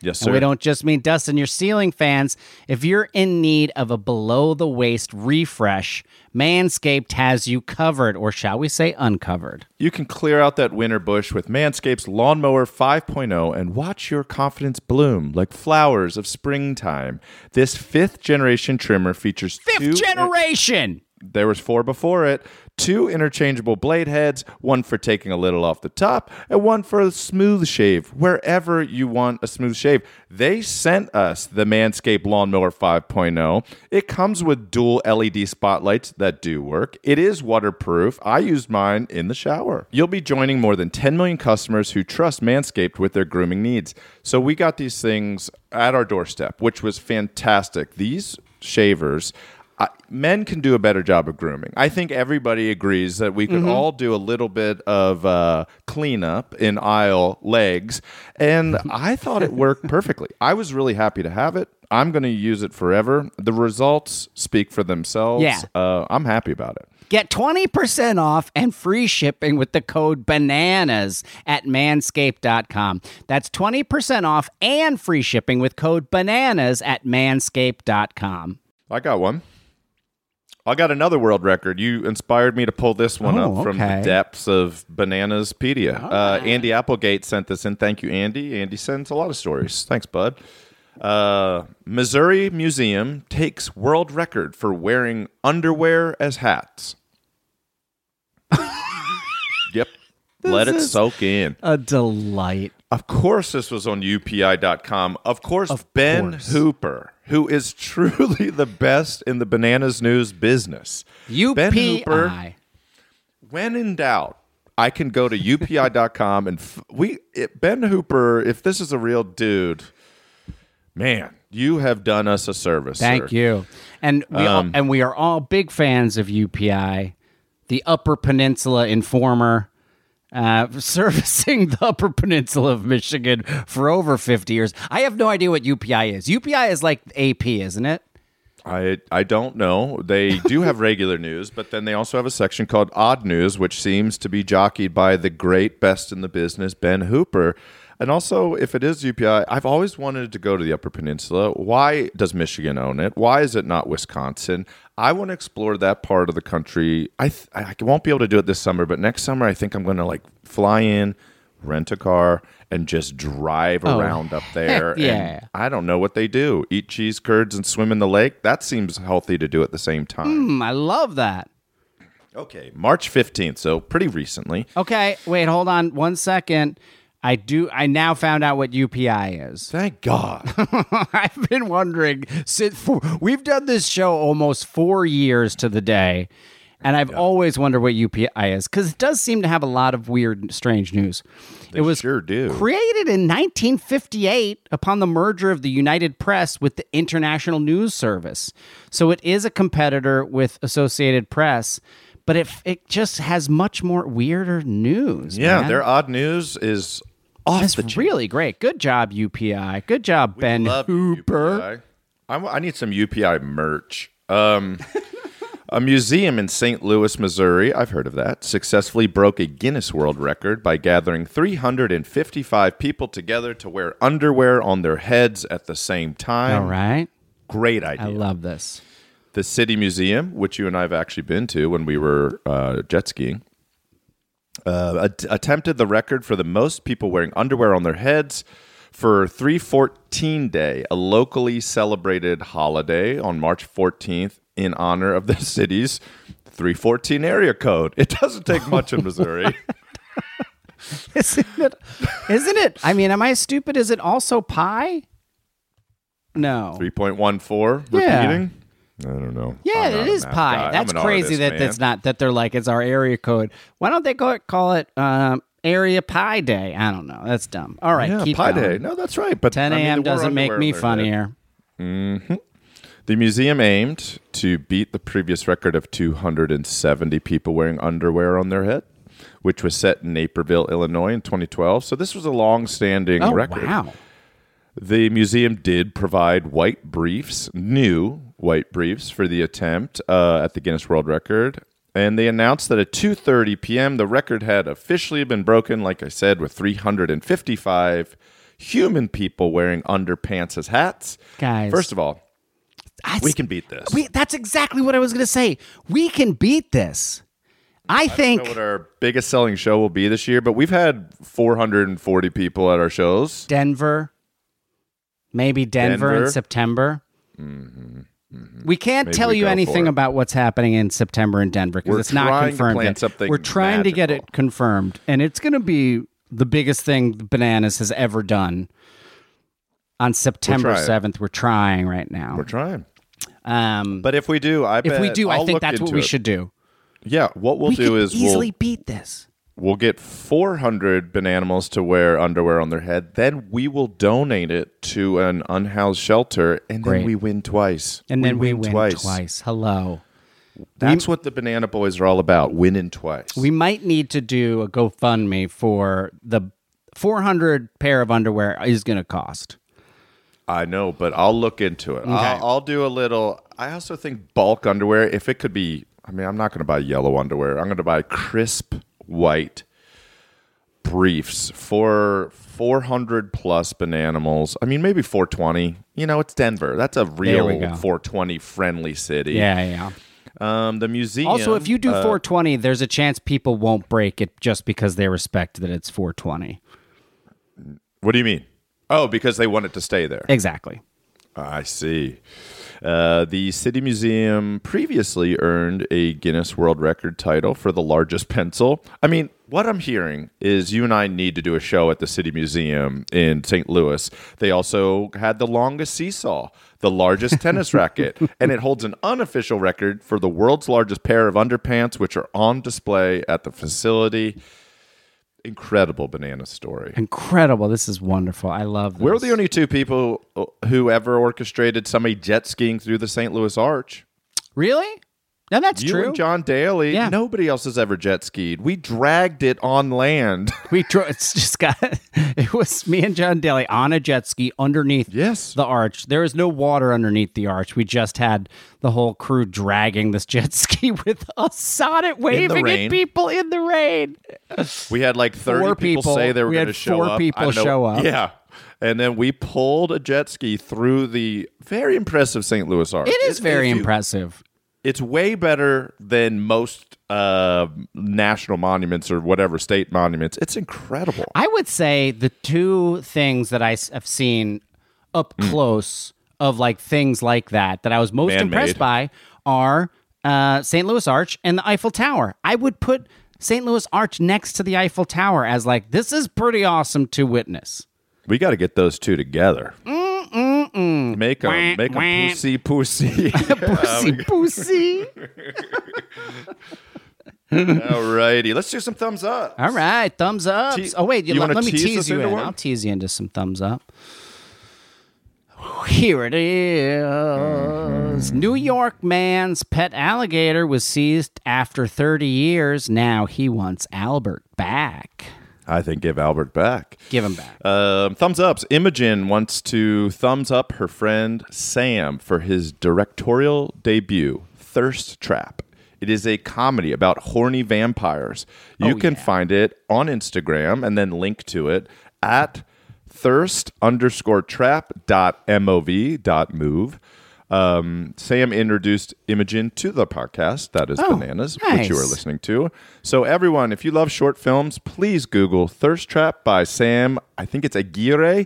[SPEAKER 4] Yes, sir.
[SPEAKER 5] And we don't just mean dusting your ceiling fans. If you're in need of a below-the-waist refresh, Manscaped has you covered, or shall we say uncovered.
[SPEAKER 4] You can clear out that winter bush with Manscaped's Lawnmower 5.0 and watch your confidence bloom like flowers of springtime. This 5th-generation trimmer features
[SPEAKER 5] Fifth generation!
[SPEAKER 4] There was 4 before it. 2 interchangeable blade heads, one for taking a little off the top, and one for a smooth shave, wherever you want a smooth shave. They sent us the Manscaped Lawnmower 5.0. It comes with dual LED spotlights that do work. It is waterproof. I used mine in the shower. You'll be joining more than 10 million customers who trust Manscaped with their grooming needs. So we got these things at our doorstep, which was fantastic. These shavers... men can do a better job of grooming. I think everybody agrees that we could all do a little bit of cleanup in aisle legs, and I thought it worked perfectly. I was really happy to have it. I'm going to use it forever. The results speak for themselves.
[SPEAKER 5] Yeah.
[SPEAKER 4] I'm happy about it.
[SPEAKER 5] Get 20% off and free shipping with the code BANANAS at manscaped.com. That's 20% off and free shipping with code BANANAS at manscaped.com.
[SPEAKER 4] I got one. I got another world record. You inspired me to pull this one up from the depths of Bananaspedia. Andy Applegate sent this in. Thank you, Andy. Andy sends a lot of stories. Thanks, bud. Missouri Museum takes world record for wearing underwear as hats. Yep. Let it soak in.
[SPEAKER 5] A delight.
[SPEAKER 4] Of course, this was on UPI.com. Of course, Ben Hooper, who is truly the best in the bananas news business.
[SPEAKER 5] UPI.
[SPEAKER 4] Ben Hooper, when in doubt, I can go to UPI.com and Ben Hooper, if this is a real dude, man, you have done us a service.
[SPEAKER 5] Thank you. And we are all big fans of UPI, the Upper Peninsula Informer. Servicing the Upper Peninsula of Michigan for over 50 years. I have no idea what UPI is. UPI is like AP, isn't it?
[SPEAKER 4] I don't know. They do have regular news, but then they also have a section called Odd News, which seems to be jockeyed by the great best in the business, Ben Hooper. And also, if it is UPI, I've always wanted to go to the Upper Peninsula. Why does Michigan own it? Why is it not Wisconsin? I want to explore that part of the country. I won't be able to do it this summer, but next summer I think I'm going to fly in, rent a car, and just drive around up there.
[SPEAKER 5] Yeah.
[SPEAKER 4] And I don't know what they do. Eat cheese curds and swim in the lake? That seems healthy to do at the same time.
[SPEAKER 5] I love that.
[SPEAKER 4] Okay, March 15th, so pretty recently.
[SPEAKER 5] Okay, wait, hold on 1 second. I now found out what UPI is.
[SPEAKER 4] Thank God.
[SPEAKER 5] I've been wondering we've done this show almost 4 years to the day, and I've always wondered what UPI is, because it does seem to have a lot of weird, strange news.
[SPEAKER 4] It was sure do.
[SPEAKER 5] Created in 1958 upon the merger of the United Press with the International News Service. So it is a competitor with Associated Press, but it just has much more weirder news.
[SPEAKER 4] Yeah,
[SPEAKER 5] man.
[SPEAKER 4] their odd news is off
[SPEAKER 5] That's
[SPEAKER 4] the chain.
[SPEAKER 5] really great. Good job, UPI. Good job, Ben Hooper.
[SPEAKER 4] UPI. I need some UPI merch. A museum in St. Louis, Missouri, I've heard of that, successfully broke a Guinness World Record by gathering 355 people together to wear underwear on their heads at the same time.
[SPEAKER 5] All right.
[SPEAKER 4] Great idea.
[SPEAKER 5] I love this.
[SPEAKER 4] The City Museum, which you and I have actually been to when we were jet skiing, attempted the record for the most people wearing underwear on their heads for 314 Day, a locally celebrated holiday on March 14th in honor of the city's 314 area code. It doesn't take much in Missouri.
[SPEAKER 5] Isn't it? I mean, am I stupid? Is it also pi? No.
[SPEAKER 4] 3.14
[SPEAKER 5] Yeah.
[SPEAKER 4] repeating? I don't know.
[SPEAKER 5] Yeah, it is pi. That's crazy that they're like, it's our area code. Why don't they call it Area Pi Day? I don't know. That's dumb. All right,
[SPEAKER 4] Yeah,
[SPEAKER 5] keep
[SPEAKER 4] Pi
[SPEAKER 5] going.
[SPEAKER 4] Day. No, that's right. But
[SPEAKER 5] 10 a.m. doesn't make me funnier.
[SPEAKER 4] Mm-hmm. The museum aimed to beat the previous record of 270 people wearing underwear on their head, which was set in Naperville, Illinois in 2012. So this was a long-standing record.
[SPEAKER 5] Wow.
[SPEAKER 4] The museum did provide new white briefs for the attempt at the Guinness World Record. And they announced that at 2:30 p.m., the record had officially been broken, like I said, with 355 human people wearing underpants as hats.
[SPEAKER 5] Guys.
[SPEAKER 4] First of all, we can beat this.
[SPEAKER 5] That's exactly what I was going to say. We can beat this. I think.
[SPEAKER 4] I don't know what our biggest selling show will be this year, but we've had 440 people at our shows.
[SPEAKER 5] Denver. Maybe Denver in September. We can't
[SPEAKER 4] Maybe
[SPEAKER 5] tell you anything
[SPEAKER 4] it.
[SPEAKER 5] about what's happening in September in Denver because it's not confirmed yet. We're trying to get it confirmed, and it's going to be the biggest thing Bananas has ever done. On September 7th, we're trying right now.
[SPEAKER 4] We're trying. But if we do, I
[SPEAKER 5] think that's what we should do.
[SPEAKER 4] Yeah, what we'll do is
[SPEAKER 5] easily beat this.
[SPEAKER 4] We'll get 400 Bananimals to wear underwear on their head. Then we will donate it to an unhoused shelter, and then we win twice.
[SPEAKER 5] And then we win twice. Hello.
[SPEAKER 4] That's what the Banana Boys are all about, winning twice.
[SPEAKER 5] We might need to do a GoFundMe for the 400 pair of underwear is going to cost.
[SPEAKER 4] I know, but I'll look into it. Okay. I'll do a little. I also think bulk underwear, if it could be, I mean, I'm not going to buy yellow underwear. I'm going to buy crisp white briefs for 400 plus Bananimals. I mean, maybe 420. You know, it's Denver. That's a real 420 friendly city.
[SPEAKER 5] Yeah.
[SPEAKER 4] The museum.
[SPEAKER 5] Also, if you do 420, there's a chance people won't break it just because they respect that it's 420.
[SPEAKER 4] What do you mean? Oh, because they want it to stay there.
[SPEAKER 5] Exactly.
[SPEAKER 4] I see. The City Museum previously earned a Guinness World Record title for the largest pencil. I mean, what I'm hearing is you and I need to do a show at the City Museum in St. Louis. They also had the longest seesaw, the largest tennis racket, and it holds an unofficial record for the world's largest pair of underpants, which are on display at the facility. Incredible banana story.
[SPEAKER 5] Incredible. This is wonderful. I love this.
[SPEAKER 4] We're the only two people who ever orchestrated somebody jet skiing through the St. Louis Arch.
[SPEAKER 5] Really? No, that's
[SPEAKER 4] you
[SPEAKER 5] true.
[SPEAKER 4] And John Daly. Yeah. Nobody else has ever jet skied. We dragged it on land.
[SPEAKER 5] It was me and John Daly on a jet ski underneath the arch. There is no water underneath the arch. We just had the whole crew dragging this jet ski with us on it, waving at people in the rain.
[SPEAKER 4] We had like 30 people say they were going to show up.
[SPEAKER 5] 4 people show up.
[SPEAKER 4] Yeah. And then we pulled a jet ski through the very impressive St. Louis Arch.
[SPEAKER 5] It is very impressive.
[SPEAKER 4] It's way better than most national monuments or whatever state monuments. It's incredible.
[SPEAKER 5] I would say the two things that I have seen up close of like things like that I was most impressed by are St. Louis Arch and the Eiffel Tower. I would put St. Louis Arch next to the Eiffel Tower as like, this is pretty awesome to witness.
[SPEAKER 4] We got to get those two together. Make them pussy. Pussy. All righty. Let's do some thumbs up.
[SPEAKER 5] All right. Thumbs up. Let me tease you in.
[SPEAKER 4] One?
[SPEAKER 5] I'll tease you into some thumbs up. Here it is. New York man's pet alligator was seized after 30 years. Now he wants Albert back.
[SPEAKER 4] I think give Albert back.
[SPEAKER 5] Give him back.
[SPEAKER 4] Thumbs ups. Imogen wants to thumbs up her friend Sam for his directorial debut, Thirst Trap. It is a comedy about horny vampires. You can find it on Instagram and then link to it at thirst_trap.mov.move. Sam introduced Imogen to the podcast. That is Bananas, which you are listening to. So everyone, if you love short films, please Google Thirst Trap by Sam. I think it's Aguirre,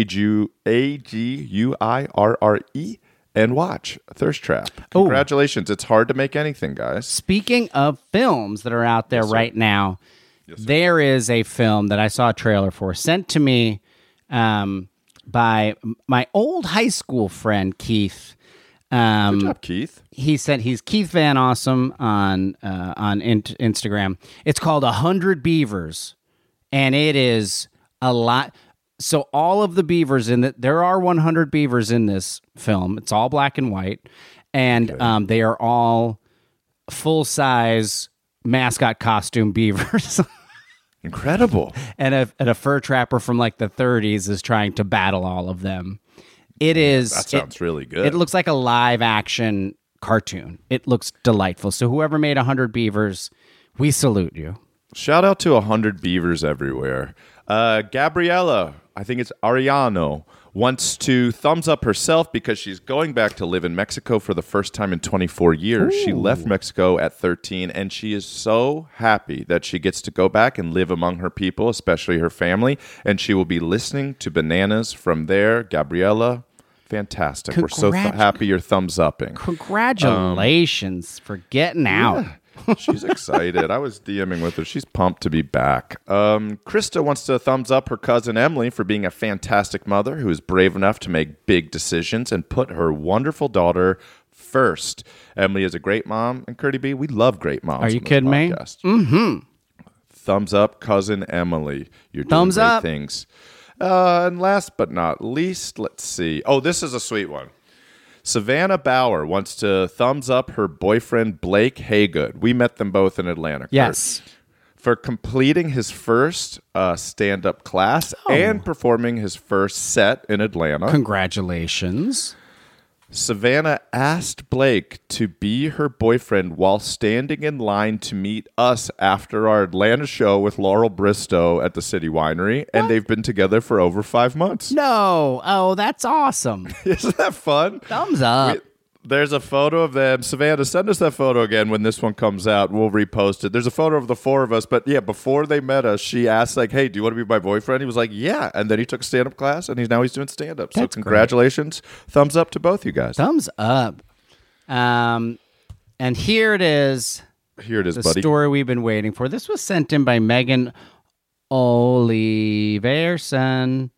[SPEAKER 4] Aguirre, and watch Thirst Trap. Congratulations. It's hard to make anything, guys.
[SPEAKER 5] Speaking of films that are out there right now, there is a film that I saw a trailer for sent to me by my old high school friend, Keith.
[SPEAKER 4] Good job, Keith.
[SPEAKER 5] He said he's Keith Van Awesome on Instagram. It's called 100 Beavers, and it is a lot. So all of the beavers in it, there are 100 beavers in this film. It's all black and white, and they are all full-size mascot costume beavers.
[SPEAKER 4] Incredible.
[SPEAKER 5] And a fur trapper from like the 30s is trying to battle all of them. It is.
[SPEAKER 4] That sounds really good.
[SPEAKER 5] It looks like a live action cartoon. It looks delightful. So whoever made 100 Beavers, we salute you.
[SPEAKER 4] Shout out to 100 beavers everywhere. Gabriella, I think it's Ariano, wants to thumbs up herself because she's going back to live in Mexico for the first time in 24 years. Ooh. She left Mexico at 13, and she is so happy that she gets to go back and live among her people, especially her family, and she will be listening to Bananas from there. Gabriella, fantastic. We're so happy you're thumbs upping.
[SPEAKER 5] Congratulations for getting out.
[SPEAKER 4] Yeah. She's excited. I was DMing with her. She's pumped to be back. Krista wants to thumbs up her cousin Emily for being a fantastic mother who is brave enough to make big decisions and put her wonderful daughter first. Emily is a great mom, and Curdy B, we love great moms.
[SPEAKER 5] Are you kidding me? Mm-hmm.
[SPEAKER 4] Thumbs up, cousin Emily. You're doing great things. And last but not least, let's see. Oh, this is a sweet one. Savannah Bauer wants to thumbs up her boyfriend, Blake Haygood. We met them both in Atlanta.
[SPEAKER 5] Yes.
[SPEAKER 4] For completing his first stand-up class and performing his first set in Atlanta.
[SPEAKER 5] Congratulations.
[SPEAKER 4] Savannah asked Blake to be her boyfriend while standing in line to meet us after our Atlanta show with Laurel Bristow at the City Winery, and they've been together for over 5 months.
[SPEAKER 5] No. Oh, that's awesome.
[SPEAKER 4] Isn't that fun?
[SPEAKER 5] Thumbs up.
[SPEAKER 4] There's a photo of them. Savannah, send us that photo again when this one comes out. We'll repost it. There's a photo of the four of us. But yeah, before they met us, she asked, like, hey, do you want to be my boyfriend? He was like, yeah. And then he took a stand-up class, and he's doing stand-up. So congratulations. Great. Thumbs up to both you guys.
[SPEAKER 5] Thumbs up. And here it is.
[SPEAKER 4] Here it is,
[SPEAKER 5] the
[SPEAKER 4] buddy.
[SPEAKER 5] The story we've been waiting for. This was sent in by Megan Oliverson.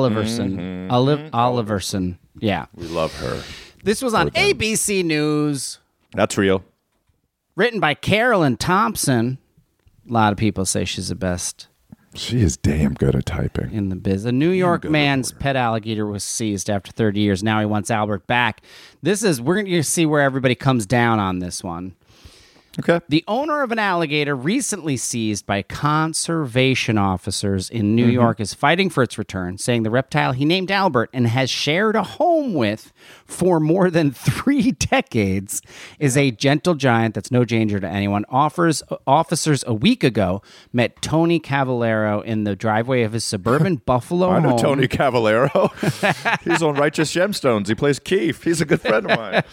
[SPEAKER 5] Oliverson. Yeah.
[SPEAKER 4] We love her.
[SPEAKER 5] This was on ABC News.
[SPEAKER 4] That's real.
[SPEAKER 5] Written by Carolyn Thompson. A lot of people say she's the best.
[SPEAKER 4] She is damn good at typing.
[SPEAKER 5] In the biz. A New York man's pet alligator was seized after 30 years. Now he wants Albert back. We're going to see where everybody comes down on this one.
[SPEAKER 4] Okay.
[SPEAKER 5] The owner of an alligator recently seized by conservation officers in New York is fighting for its return, saying the reptile he named Albert and has shared a home with for more than 3 decades is a gentle giant that's no danger to anyone. Officers a week ago met Tony Cavallero in the driveway of his suburban Buffalo home.
[SPEAKER 4] I know Tony Cavallero. He's on Righteous Gemstones. He plays Keith. He's a good friend of mine.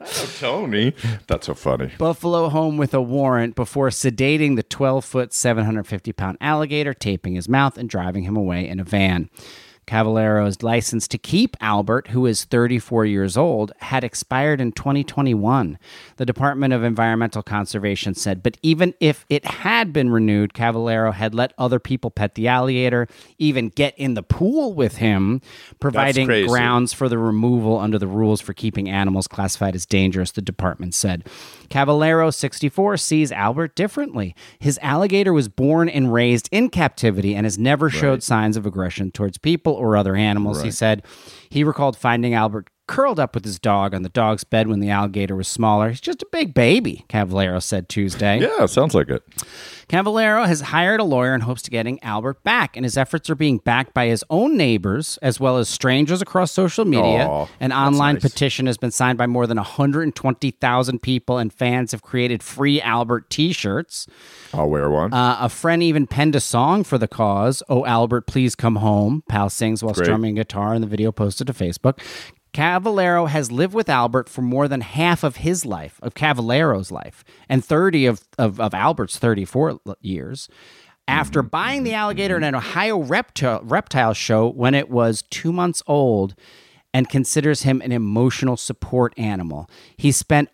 [SPEAKER 4] Tony. That's so funny.
[SPEAKER 5] Buffalo home with a warrant before sedating the 12-foot, 750-pound alligator, taping his mouth, and driving him away in a van. Cavallero's license to keep Albert, who is 34 years old, had expired in 2021. The Department of Environmental Conservation said, but even if it had been renewed, Cavallero had let other people pet the alligator, even get in the pool with him, providing grounds for the removal under the rules for keeping animals classified as dangerous, the department said. Cavallero, 64, sees Albert differently. His alligator was born and raised in captivity and has never showed signs of aggression towards people or other animals, he said. He recalled finding Albert curled up with his dog on the dog's bed when the alligator was smaller. He's just a big baby, Cavallero said Tuesday.
[SPEAKER 4] Yeah, sounds like it.
[SPEAKER 5] Cavallero has hired a lawyer and hopes to getting Albert back, and his efforts are being backed by his own neighbors as well as strangers across social media. An online petition has been signed by more than 120,000 people, and fans have created free Albert t-shirts.
[SPEAKER 4] I'll wear one.
[SPEAKER 5] A friend even penned a song for the cause. Oh, Albert, please come home. Pal sings while strumming guitar, and the video posted to Facebook. Cavallero has lived with Albert for more than half of his life, of Cavallero's life, and 30 of Albert's 34 years. After buying the alligator at an Ohio reptile show when it was 2 months old, and considers him an emotional support animal. He spent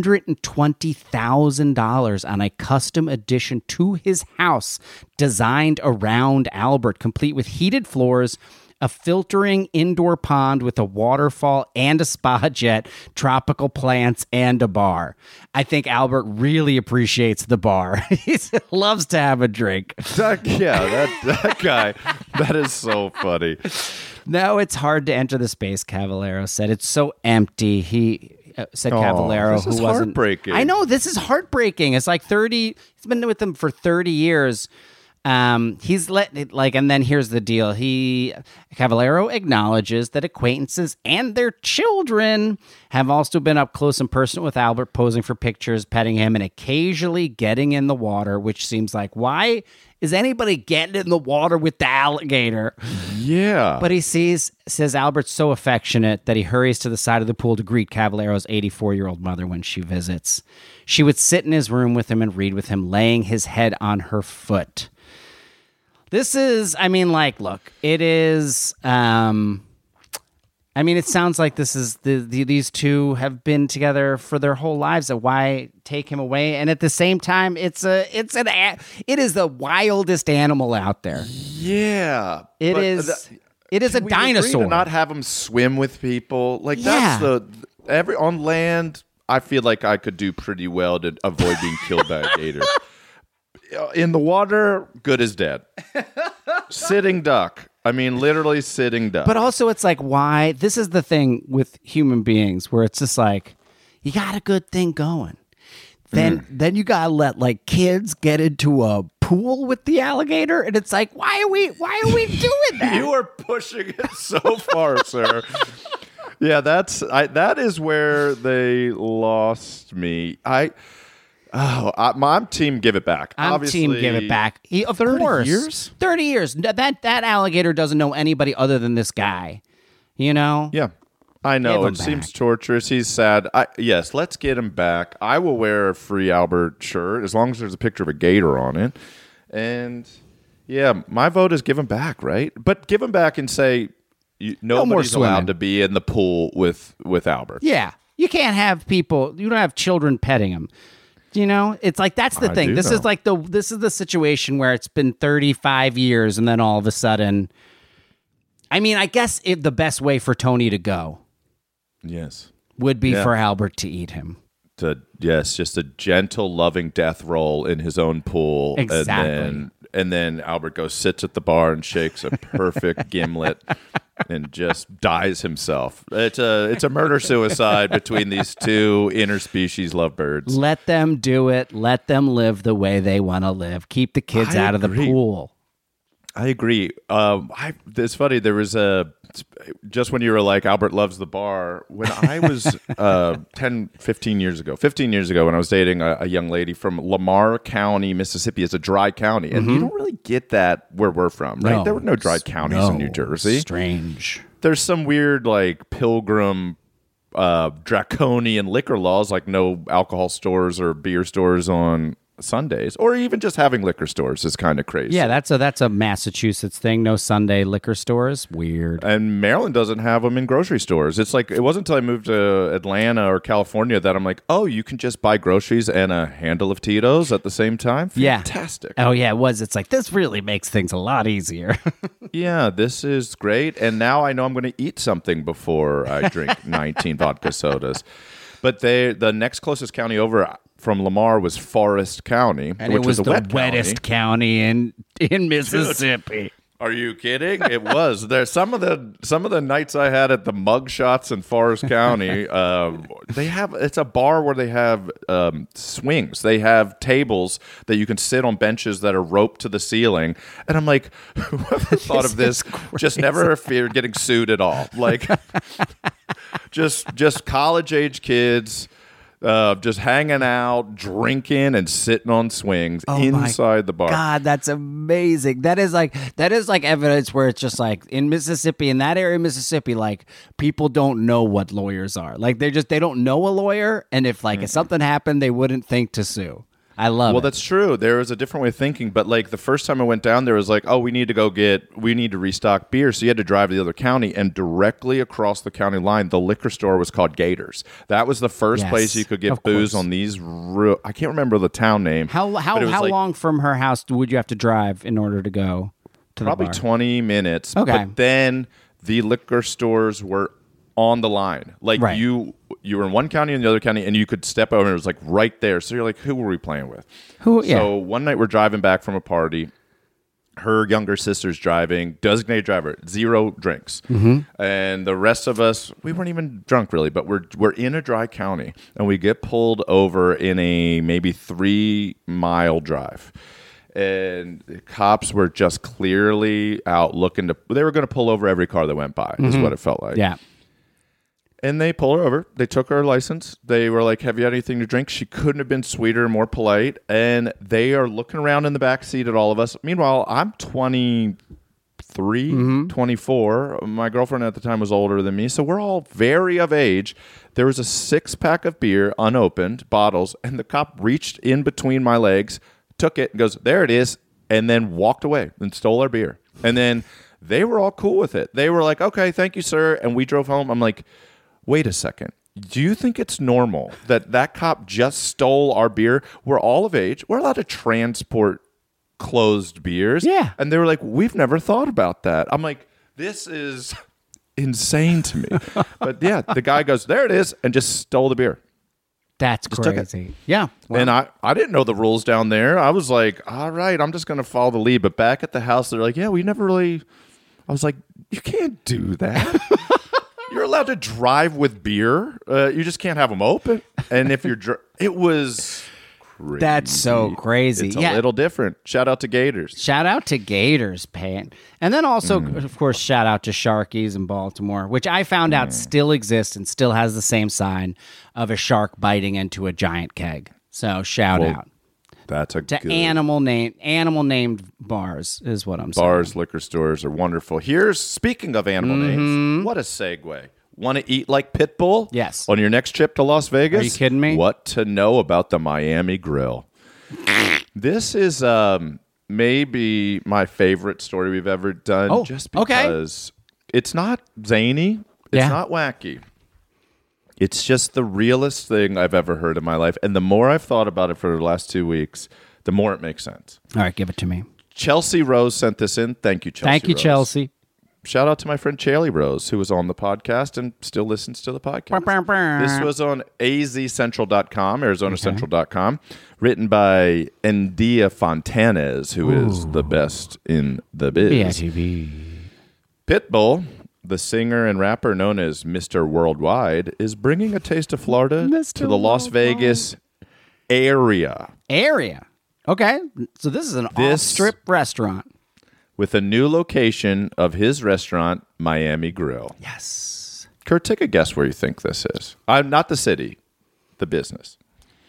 [SPEAKER 5] $120,000 on a custom addition to his house designed around Albert, complete with heated floors, a filtering indoor pond with a waterfall and a spa jet, tropical plants, and a bar. I think Albert really appreciates the bar. He loves to have a drink.
[SPEAKER 4] That guy, that is so funny.
[SPEAKER 5] No, it's hard to enter the space, Cavallero said. It's so empty. He said Cavallero,
[SPEAKER 4] this is heartbreaking.
[SPEAKER 5] I know, this is heartbreaking. It's like 30, he's been with them for 30 years. And then here's the deal. Cavallero acknowledges that acquaintances and their children have also been up close and personal with Albert, posing for pictures, petting him, and occasionally getting in the water, which seems like, why is anybody getting in the water with the alligator?
[SPEAKER 4] Yeah.
[SPEAKER 5] But he says Albert's so affectionate that he hurries to the side of the pool to greet Cavallero's 84-year-old mother when she visits. She would sit in his room with him and read with him, laying his head on her foot. This is, look, it is, it sounds like this is, these two have been together for their whole lives. So why take him away? And at the same time, it is the wildest animal out there.
[SPEAKER 4] Yeah.
[SPEAKER 5] It is a dinosaur.
[SPEAKER 4] To not have him swim with people. Like, that's on land, I feel like I could do pretty well to avoid being killed by a gator. In the water, good as dead. Sitting duck. Literally sitting duck.
[SPEAKER 5] But also, it's like, why? This is the thing with human beings, where it's just like, you got a good thing going. Then you gotta let kids get into a pool with the alligator, and it's like, why are we doing that?
[SPEAKER 4] You are pushing it so far, sir. Yeah, that is where they lost me. I'm team give it back.
[SPEAKER 5] I'm team give it back. Of 30 years? 30 years. That alligator doesn't know anybody other than this guy. You know?
[SPEAKER 4] Yeah. I know. It seems torturous. He's sad. Yes, let's get him back. I will wear a Free Albert shirt as long as there's a picture of a gator on it. And yeah, my vote is give him back, right? But give him back and say nobody's allowed to be in the pool with Albert.
[SPEAKER 5] Yeah. You can't have people, you don't have children petting him. You know, it's like, that's the thing. This is the situation where it's been 35 years and then all of a sudden, I guess the best way for Tony to go would be for Albert to eat him. Just a
[SPEAKER 4] gentle, loving death roll in his own pool.
[SPEAKER 5] Exactly.
[SPEAKER 4] And then Albert sits at the bar and shakes a perfect gimlet and just dies himself. It's a murder-suicide between these two interspecies lovebirds.
[SPEAKER 5] Let them do it. Let them live the way they want to live. Keep the kids out of the pool.
[SPEAKER 4] I agree. It's funny. There was just when you were like, Albert loves the bar, when I was 15 years ago when I was dating a young lady from Lamar County, Mississippi. It's a dry county. And you don't really get that where we're from, right? There were no dry counties in New Jersey.
[SPEAKER 5] Strange.
[SPEAKER 4] There's some weird pilgrim draconian liquor laws, like no alcohol stores or beer stores on Sundays, or even just having liquor stores is kind of crazy.
[SPEAKER 5] Yeah, that's a Massachusetts thing. No Sunday liquor stores. Weird.
[SPEAKER 4] And Maryland doesn't have them in grocery stores. It's like, it wasn't until I moved to Atlanta or California that I'm like, oh, you can just buy groceries and a handle of Tito's at the same time? Fantastic.
[SPEAKER 5] Oh, yeah, it was. It's like, this really makes things a lot easier.
[SPEAKER 4] Yeah, this is great. And now I know I'm going to eat something before I drink 19 vodka sodas. But the next closest county over from Lamar was Forest County,
[SPEAKER 5] and
[SPEAKER 4] which
[SPEAKER 5] it was
[SPEAKER 4] the
[SPEAKER 5] wettest county in Mississippi.
[SPEAKER 4] Dude, are you kidding? It was. There some of the nights I had at the Mug Shots in Forest County. It's a bar where they have swings. They have tables that you can sit on benches that are roped to the ceiling. And I'm like, whoever thought of this just never feared getting sued at all. Like, just college age kids. Just hanging out, drinking, and sitting on swings inside the bar.
[SPEAKER 5] God, that's amazing. That is like evidence where it's just like in Mississippi, in that area of Mississippi, like people don't know what lawyers are. Like they don't know a lawyer, and if something happened, they wouldn't think to sue. I love it.
[SPEAKER 4] Well, that's true. There was a different way of thinking, but like the first time I went down there was like, oh, we need to restock beer. So you had to drive to the other county, and directly across the county line, the liquor store was called Gators. That was the first place you could get booze on these. I can't remember the town name.
[SPEAKER 5] How long from her house would you have to drive in order to go to
[SPEAKER 4] probably
[SPEAKER 5] the bar?
[SPEAKER 4] 20 minutes.
[SPEAKER 5] Okay.
[SPEAKER 4] But then the liquor stores were on the line. Like you were in one county and the other county, and you could step over and it was like right there. So you're like, who were we playing with? So one night we're driving back from a party. Her younger sister's driving, designated driver, 0 drinks. Mm-hmm. And the rest of us, we weren't even drunk really, but we're in a dry county, and we get pulled over in a maybe 3-mile drive. and the cops were just clearly out looking they were going to pull over every car that went by, is what it felt like.
[SPEAKER 5] Yeah.
[SPEAKER 4] And they pulled her over. They took her license. They were like, have you had anything to drink? She couldn't have been sweeter, more polite. And they are looking around in the back seat at all of us. Meanwhile, I'm 23, 24. My girlfriend at the time was older than me. So we're all very of age. There was a 6-pack of beer, unopened, bottles. And the cop reached in between my legs, took it, and goes, there it is. And then walked away and stole our beer. And then they were all cool with it. They were like, okay, thank you, sir. And we drove home. I'm like, wait a second. Do you think it's normal that cop just stole our beer? We're all of age. We're allowed to transport closed beers.
[SPEAKER 5] Yeah.
[SPEAKER 4] And they were like, we've never thought about that. I'm like, this is insane to me. But yeah, the guy goes, there it is, and just stole the beer.
[SPEAKER 5] That's crazy. Yeah.
[SPEAKER 4] Well, and I didn't know the rules down there. I was like, all right, I'm just going to follow the lead. But back at the house, they're like, yeah, we never really. I was like, you can't do that. You're allowed to drive with beer. You just can't have them open. And if you're, it was crazy.
[SPEAKER 5] That's so crazy.
[SPEAKER 4] It's a little different. Shout out to Gators.
[SPEAKER 5] Shout out to Gators, Pat. And then also, of course, shout out to Sharkies in Baltimore, which I found out still exists and still has the same sign of a shark biting into a giant keg. So shout out.
[SPEAKER 4] That's a
[SPEAKER 5] to
[SPEAKER 4] good...
[SPEAKER 5] animal named bars is what I'm saying.
[SPEAKER 4] Bars, liquor stores are wonderful. Speaking of animal names, what a segue. Want to eat like Pitbull?
[SPEAKER 5] Yes.
[SPEAKER 4] On your next trip to Las Vegas?
[SPEAKER 5] Are you kidding me?
[SPEAKER 4] What to know about the Miami Grill. This is maybe my favorite story we've ever done, just because it's not zany, it's not wacky. It's just the realest thing I've ever heard in my life. And the more I've thought about it for the last 2 weeks, the more it makes sense.
[SPEAKER 5] All right, give it to me.
[SPEAKER 4] Chelsea Rose sent this in. Thank you, Chelsea.
[SPEAKER 5] Thank you,
[SPEAKER 4] Rose.
[SPEAKER 5] Chelsea.
[SPEAKER 4] Shout out to my friend Chaley Rose, who was on the podcast and still listens to the podcast. This was on azcentral.com, arizonacentral.com, written by Endia Fontanez, who is the best in the biz. Pitbull, the singer and rapper known as Mr. Worldwide, is bringing a taste of Florida to the Las Vegas area.
[SPEAKER 5] Okay. So this is an off-strip restaurant.
[SPEAKER 4] With a new location of his restaurant, Miami Grill.
[SPEAKER 5] Yes.
[SPEAKER 4] Kurt, take a guess where you think this is. I'm not the city, the business.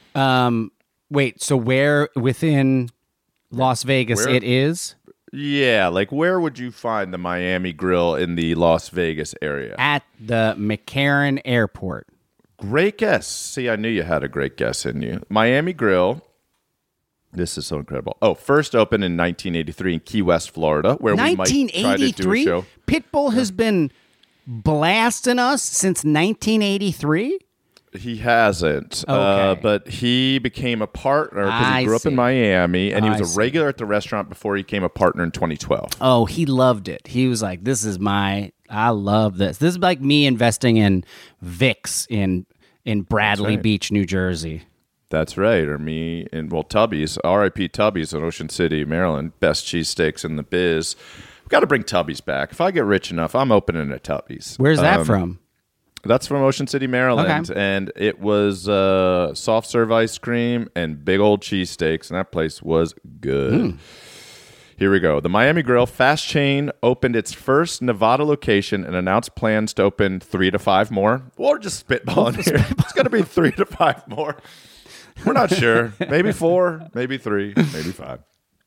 [SPEAKER 5] Wait, so where within Las Vegas it is?
[SPEAKER 4] Yeah, like where would you find the Miami Grill in the Las Vegas area?
[SPEAKER 5] At the McCarran Airport.
[SPEAKER 4] Great guess. See, I knew you had a great guess in you. Miami Grill. This is so incredible. First opened in 1983 in Key West, Florida, where we might try to do a show.
[SPEAKER 5] Pitbull has been blasting us since 1983?
[SPEAKER 4] He hasn't, but he became a partner because he grew up in Miami, and he was a regular at the restaurant before he became a partner in 2012.
[SPEAKER 5] Oh, he loved it. He was like, I love this. This is like me investing in Vicks in Bradley Beach, New Jersey.
[SPEAKER 4] That's right, or me in Tubby's, R.I.P. Tubby's in Ocean City, Maryland, best cheesesteaks in the biz. We've got to bring Tubby's back. If I get rich enough, I'm opening a Tubby's.
[SPEAKER 5] Where's that from?
[SPEAKER 4] That's from Ocean City, Maryland, and it was soft serve ice cream and big old cheesesteaks, and that place was good. Here we go. The Miami Grill fast chain opened its first Nevada location and announced plans to open 3 to 5 more. We're just spitballing here. It's going to be 3 to 5 more. We're not sure. Maybe 4, maybe 3, maybe 5.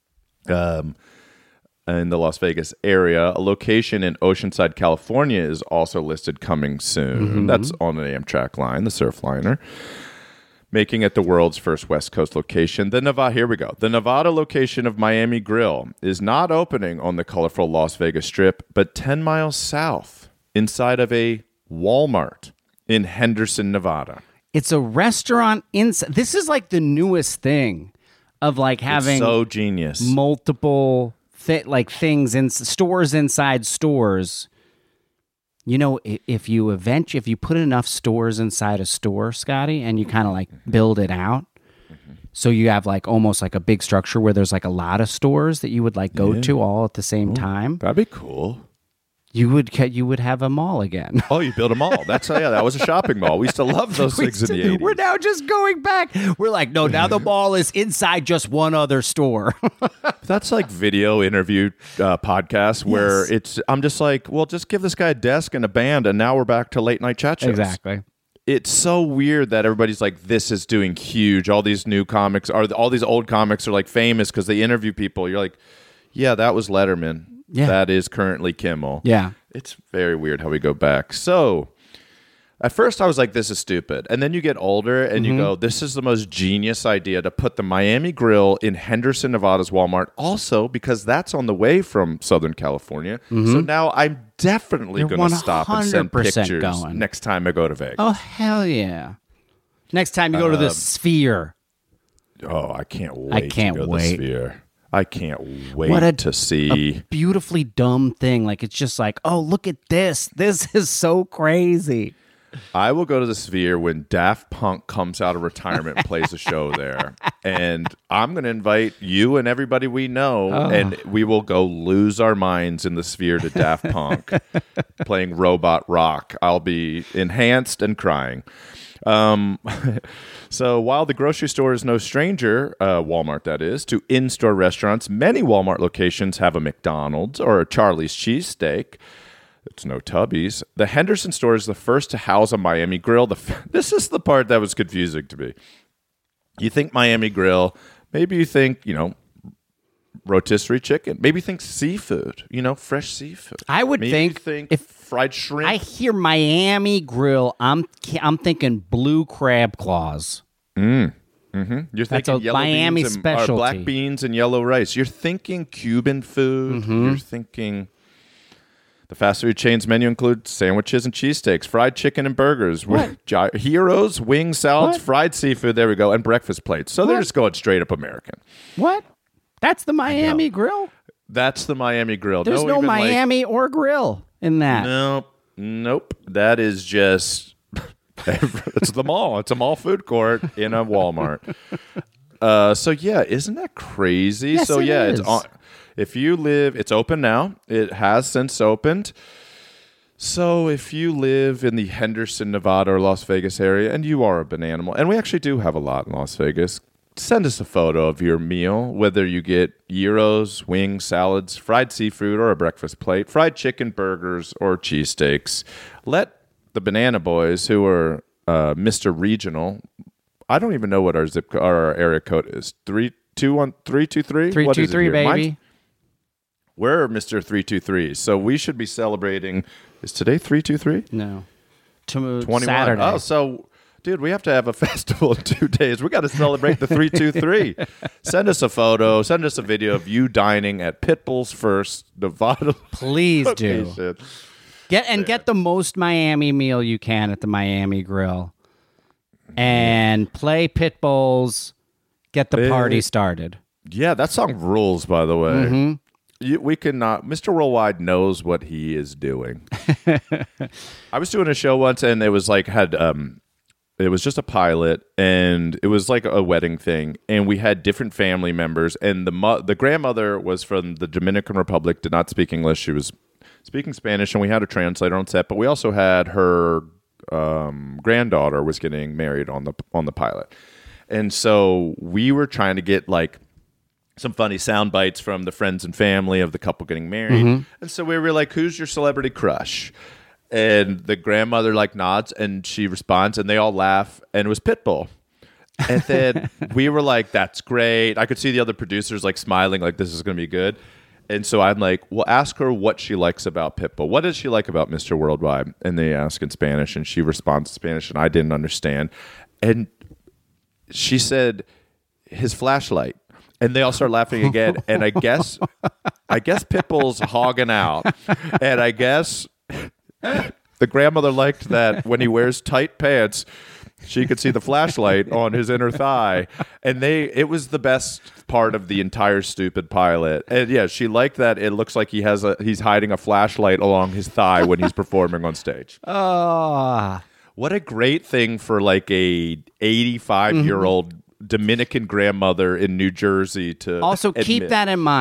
[SPEAKER 4] In the Las Vegas area, a location in Oceanside, California is also listed coming soon. That's on the Amtrak line, the Surfliner, making it the world's first West Coast location. Here we go. The Nevada location of Miami Grill is not opening on the colorful Las Vegas Strip, but 10 miles south, inside of a Walmart in Henderson, Nevada.
[SPEAKER 5] It's a restaurant inside. This is like the newest thing of like having
[SPEAKER 4] so genius
[SPEAKER 5] multiple things in stores inside stores. You know, if you put enough stores inside a store, Scotty, and you kind of like build it out, so you have like almost like a big structure where there's like a lot of stores that you would like go to all at the same time.
[SPEAKER 4] That'd be cool.
[SPEAKER 5] You would have a mall again.
[SPEAKER 4] Oh, you build a mall. That was a shopping mall. We used to love those things in the 80s.
[SPEAKER 5] We're now just going back. We're like, no, now the mall is inside just one other store.
[SPEAKER 4] That's like video interview podcasts where I'm just like, well, just give this guy a desk and a band, and now we're back to late night chat shows.
[SPEAKER 5] Exactly.
[SPEAKER 4] It's so weird that everybody's like, this is doing huge. All these new comics, all these old comics are like famous because they interview people. You're like, yeah, that was Letterman. Yeah. That is currently Kimmel.
[SPEAKER 5] Yeah.
[SPEAKER 4] It's very weird how we go back. So at first I was like, this is stupid. And then you get older and you go, this is the most genius idea to put the Miami Grill in Henderson, Nevada's Walmart. Also, because that's on the way from Southern California. So now I'm definitely going to stop and send pictures next time I go to Vegas.
[SPEAKER 5] Oh, hell yeah. Next time you go to the Sphere.
[SPEAKER 4] Oh, I can't wait to go to the Sphere. I can't wait to see.
[SPEAKER 5] A beautifully dumb thing. Like, it's just like, oh, look at this. This is so crazy.
[SPEAKER 4] I will go to the Sphere when Daft Punk comes out of retirement and plays a show there. And I'm going to invite you and everybody we know, and we will go lose our minds in the Sphere to Daft Punk playing Robot Rock. I'll be enhanced and crying. So while the grocery store is no stranger, Walmart that is, to in-store restaurants, many Walmart locations have a McDonald's or a Charlie's cheesesteak. It's no Tubby's. The Henderson store is the first to house a Miami Grill. This is the part that was confusing to me. You think Miami Grill, maybe you think, rotisserie chicken. Maybe you think seafood, fresh seafood.
[SPEAKER 5] I would think
[SPEAKER 4] if fried shrimp.
[SPEAKER 5] I hear Miami Grill, I'm thinking blue crab claws.
[SPEAKER 4] You're thinking yellow
[SPEAKER 5] Miami
[SPEAKER 4] beans
[SPEAKER 5] specialty.
[SPEAKER 4] Black beans and yellow rice. You're thinking Cuban food. You're thinking the fast food chain's menu includes sandwiches and cheesesteaks, fried chicken and burgers, Heroes, wings, salads, fried seafood. There we go, and breakfast plates. So they're just going straight up American.
[SPEAKER 5] What? That's the Miami Grill?
[SPEAKER 4] That's the Miami Grill.
[SPEAKER 5] There's no Miami or grill in that.
[SPEAKER 4] Nope. That is just it's the mall. It's a mall food court in a Walmart. So yeah, isn't that crazy?
[SPEAKER 5] Yes,
[SPEAKER 4] it's on. If you live, it's open now. It has since opened. So if you live in the Henderson, Nevada or Las Vegas area, and you are a bananimal, and we actually do have a lot in Las Vegas, send us a photo of your meal, whether you get gyros, wings, salads, fried seafood, or a breakfast plate, fried chicken, burgers, or cheesesteaks. Let the Banana Boys, who are Mr. Regional, I don't even know what our area code is. 323?
[SPEAKER 5] 323, baby.
[SPEAKER 4] We're Mr. 323, so we should be celebrating. Is today 323?
[SPEAKER 5] No.
[SPEAKER 4] 21.
[SPEAKER 5] Saturday.
[SPEAKER 4] Oh, so... Dude, we have to have a festival in 2 days. We got to celebrate the 323. Send us a photo. Send us a video of you dining at Pitbull's first Nevada.
[SPEAKER 5] Please do. Get the most Miami meal you can at the Miami Grill. And play Pitbull's. Get the party started.
[SPEAKER 4] Yeah, that song rules, by the way. We cannot. Mr. Worldwide knows what he is doing. I was doing a show once, and it was like it was just a pilot, and it was like a wedding thing, and we had different family members, and the grandmother was from the Dominican Republic, did not speak English. She was speaking Spanish, and we had a translator on set, but we also had her granddaughter was getting married on the pilot. And so we were trying to get like some funny sound bites from the friends and family of the couple getting married. And so we were like, who's your celebrity crush? And the grandmother like nods and she responds and they all laugh, and it was Pitbull. And then we were like, that's great. I could see the other producers like smiling like this is going to be good. And so I'm like, well, ask her what she likes about Pitbull. What does she like about Mr. Worldwide? And they ask in Spanish, and she responds in Spanish, and I didn't understand. And she said, his flashlight. And they all start laughing again. And I guess Pitbull's hogging out. And I guess the grandmother liked that when he wears tight pants, she could see the flashlight on his inner thigh. And it was the best part of the entire stupid pilot. And yeah, she liked that it looks like he's hiding a flashlight along his thigh when he's performing on stage. What a great thing for like a 85-year-old Dominican grandmother in New Jersey to
[SPEAKER 5] also admit. Keep that in mind.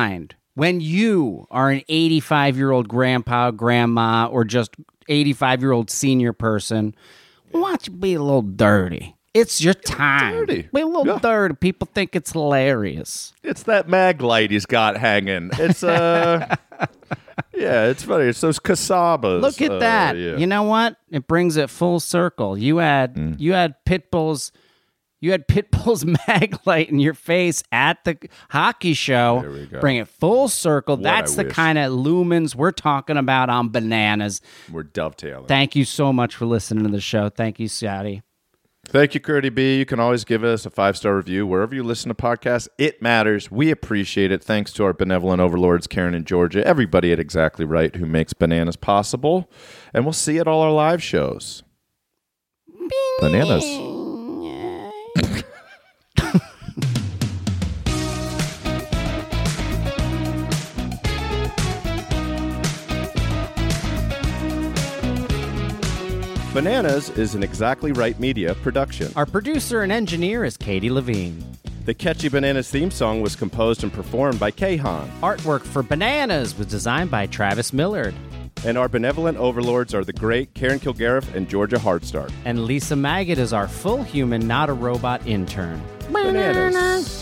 [SPEAKER 5] when you are an 85-year-old grandpa, grandma, or just 85-year-old senior person, why don't you be a little dirty? It's your time.
[SPEAKER 4] Dirty.
[SPEAKER 5] Be a little dirty. People think it's hilarious.
[SPEAKER 4] It's that mag light he's got hanging. It's yeah, it's funny. It's those casabas.
[SPEAKER 5] Look at that. Yeah. You know what? It brings it full circle. You had Pitbull's mag light in your face at the hockey show.
[SPEAKER 4] There we go.
[SPEAKER 5] Bring it full circle. That's the kind of lumens we're talking about on Bananas.
[SPEAKER 4] We're dovetailing.
[SPEAKER 5] Thank you so much for listening to the show. Thank you, Scotty.
[SPEAKER 4] Thank you, Curdy B. You can always give us a 5-star review wherever you listen to podcasts. It matters. We appreciate it. Thanks to our benevolent overlords, Karen and Georgia, everybody at Exactly Right who makes Bananas possible. And we'll see you at all our live shows. Bananas. Bananas is an Exactly Right Media production.
[SPEAKER 5] Our producer and engineer is Katie Levine.
[SPEAKER 4] The Catchy Bananas theme song was composed and performed by Kahan.
[SPEAKER 5] Artwork for Bananas was designed by Travis Millard.
[SPEAKER 4] And our benevolent overlords are the great Karen Kilgariff and Georgia Hardstark.
[SPEAKER 5] And Lisa Maggot is our full human, not a robot intern.
[SPEAKER 4] Bananas.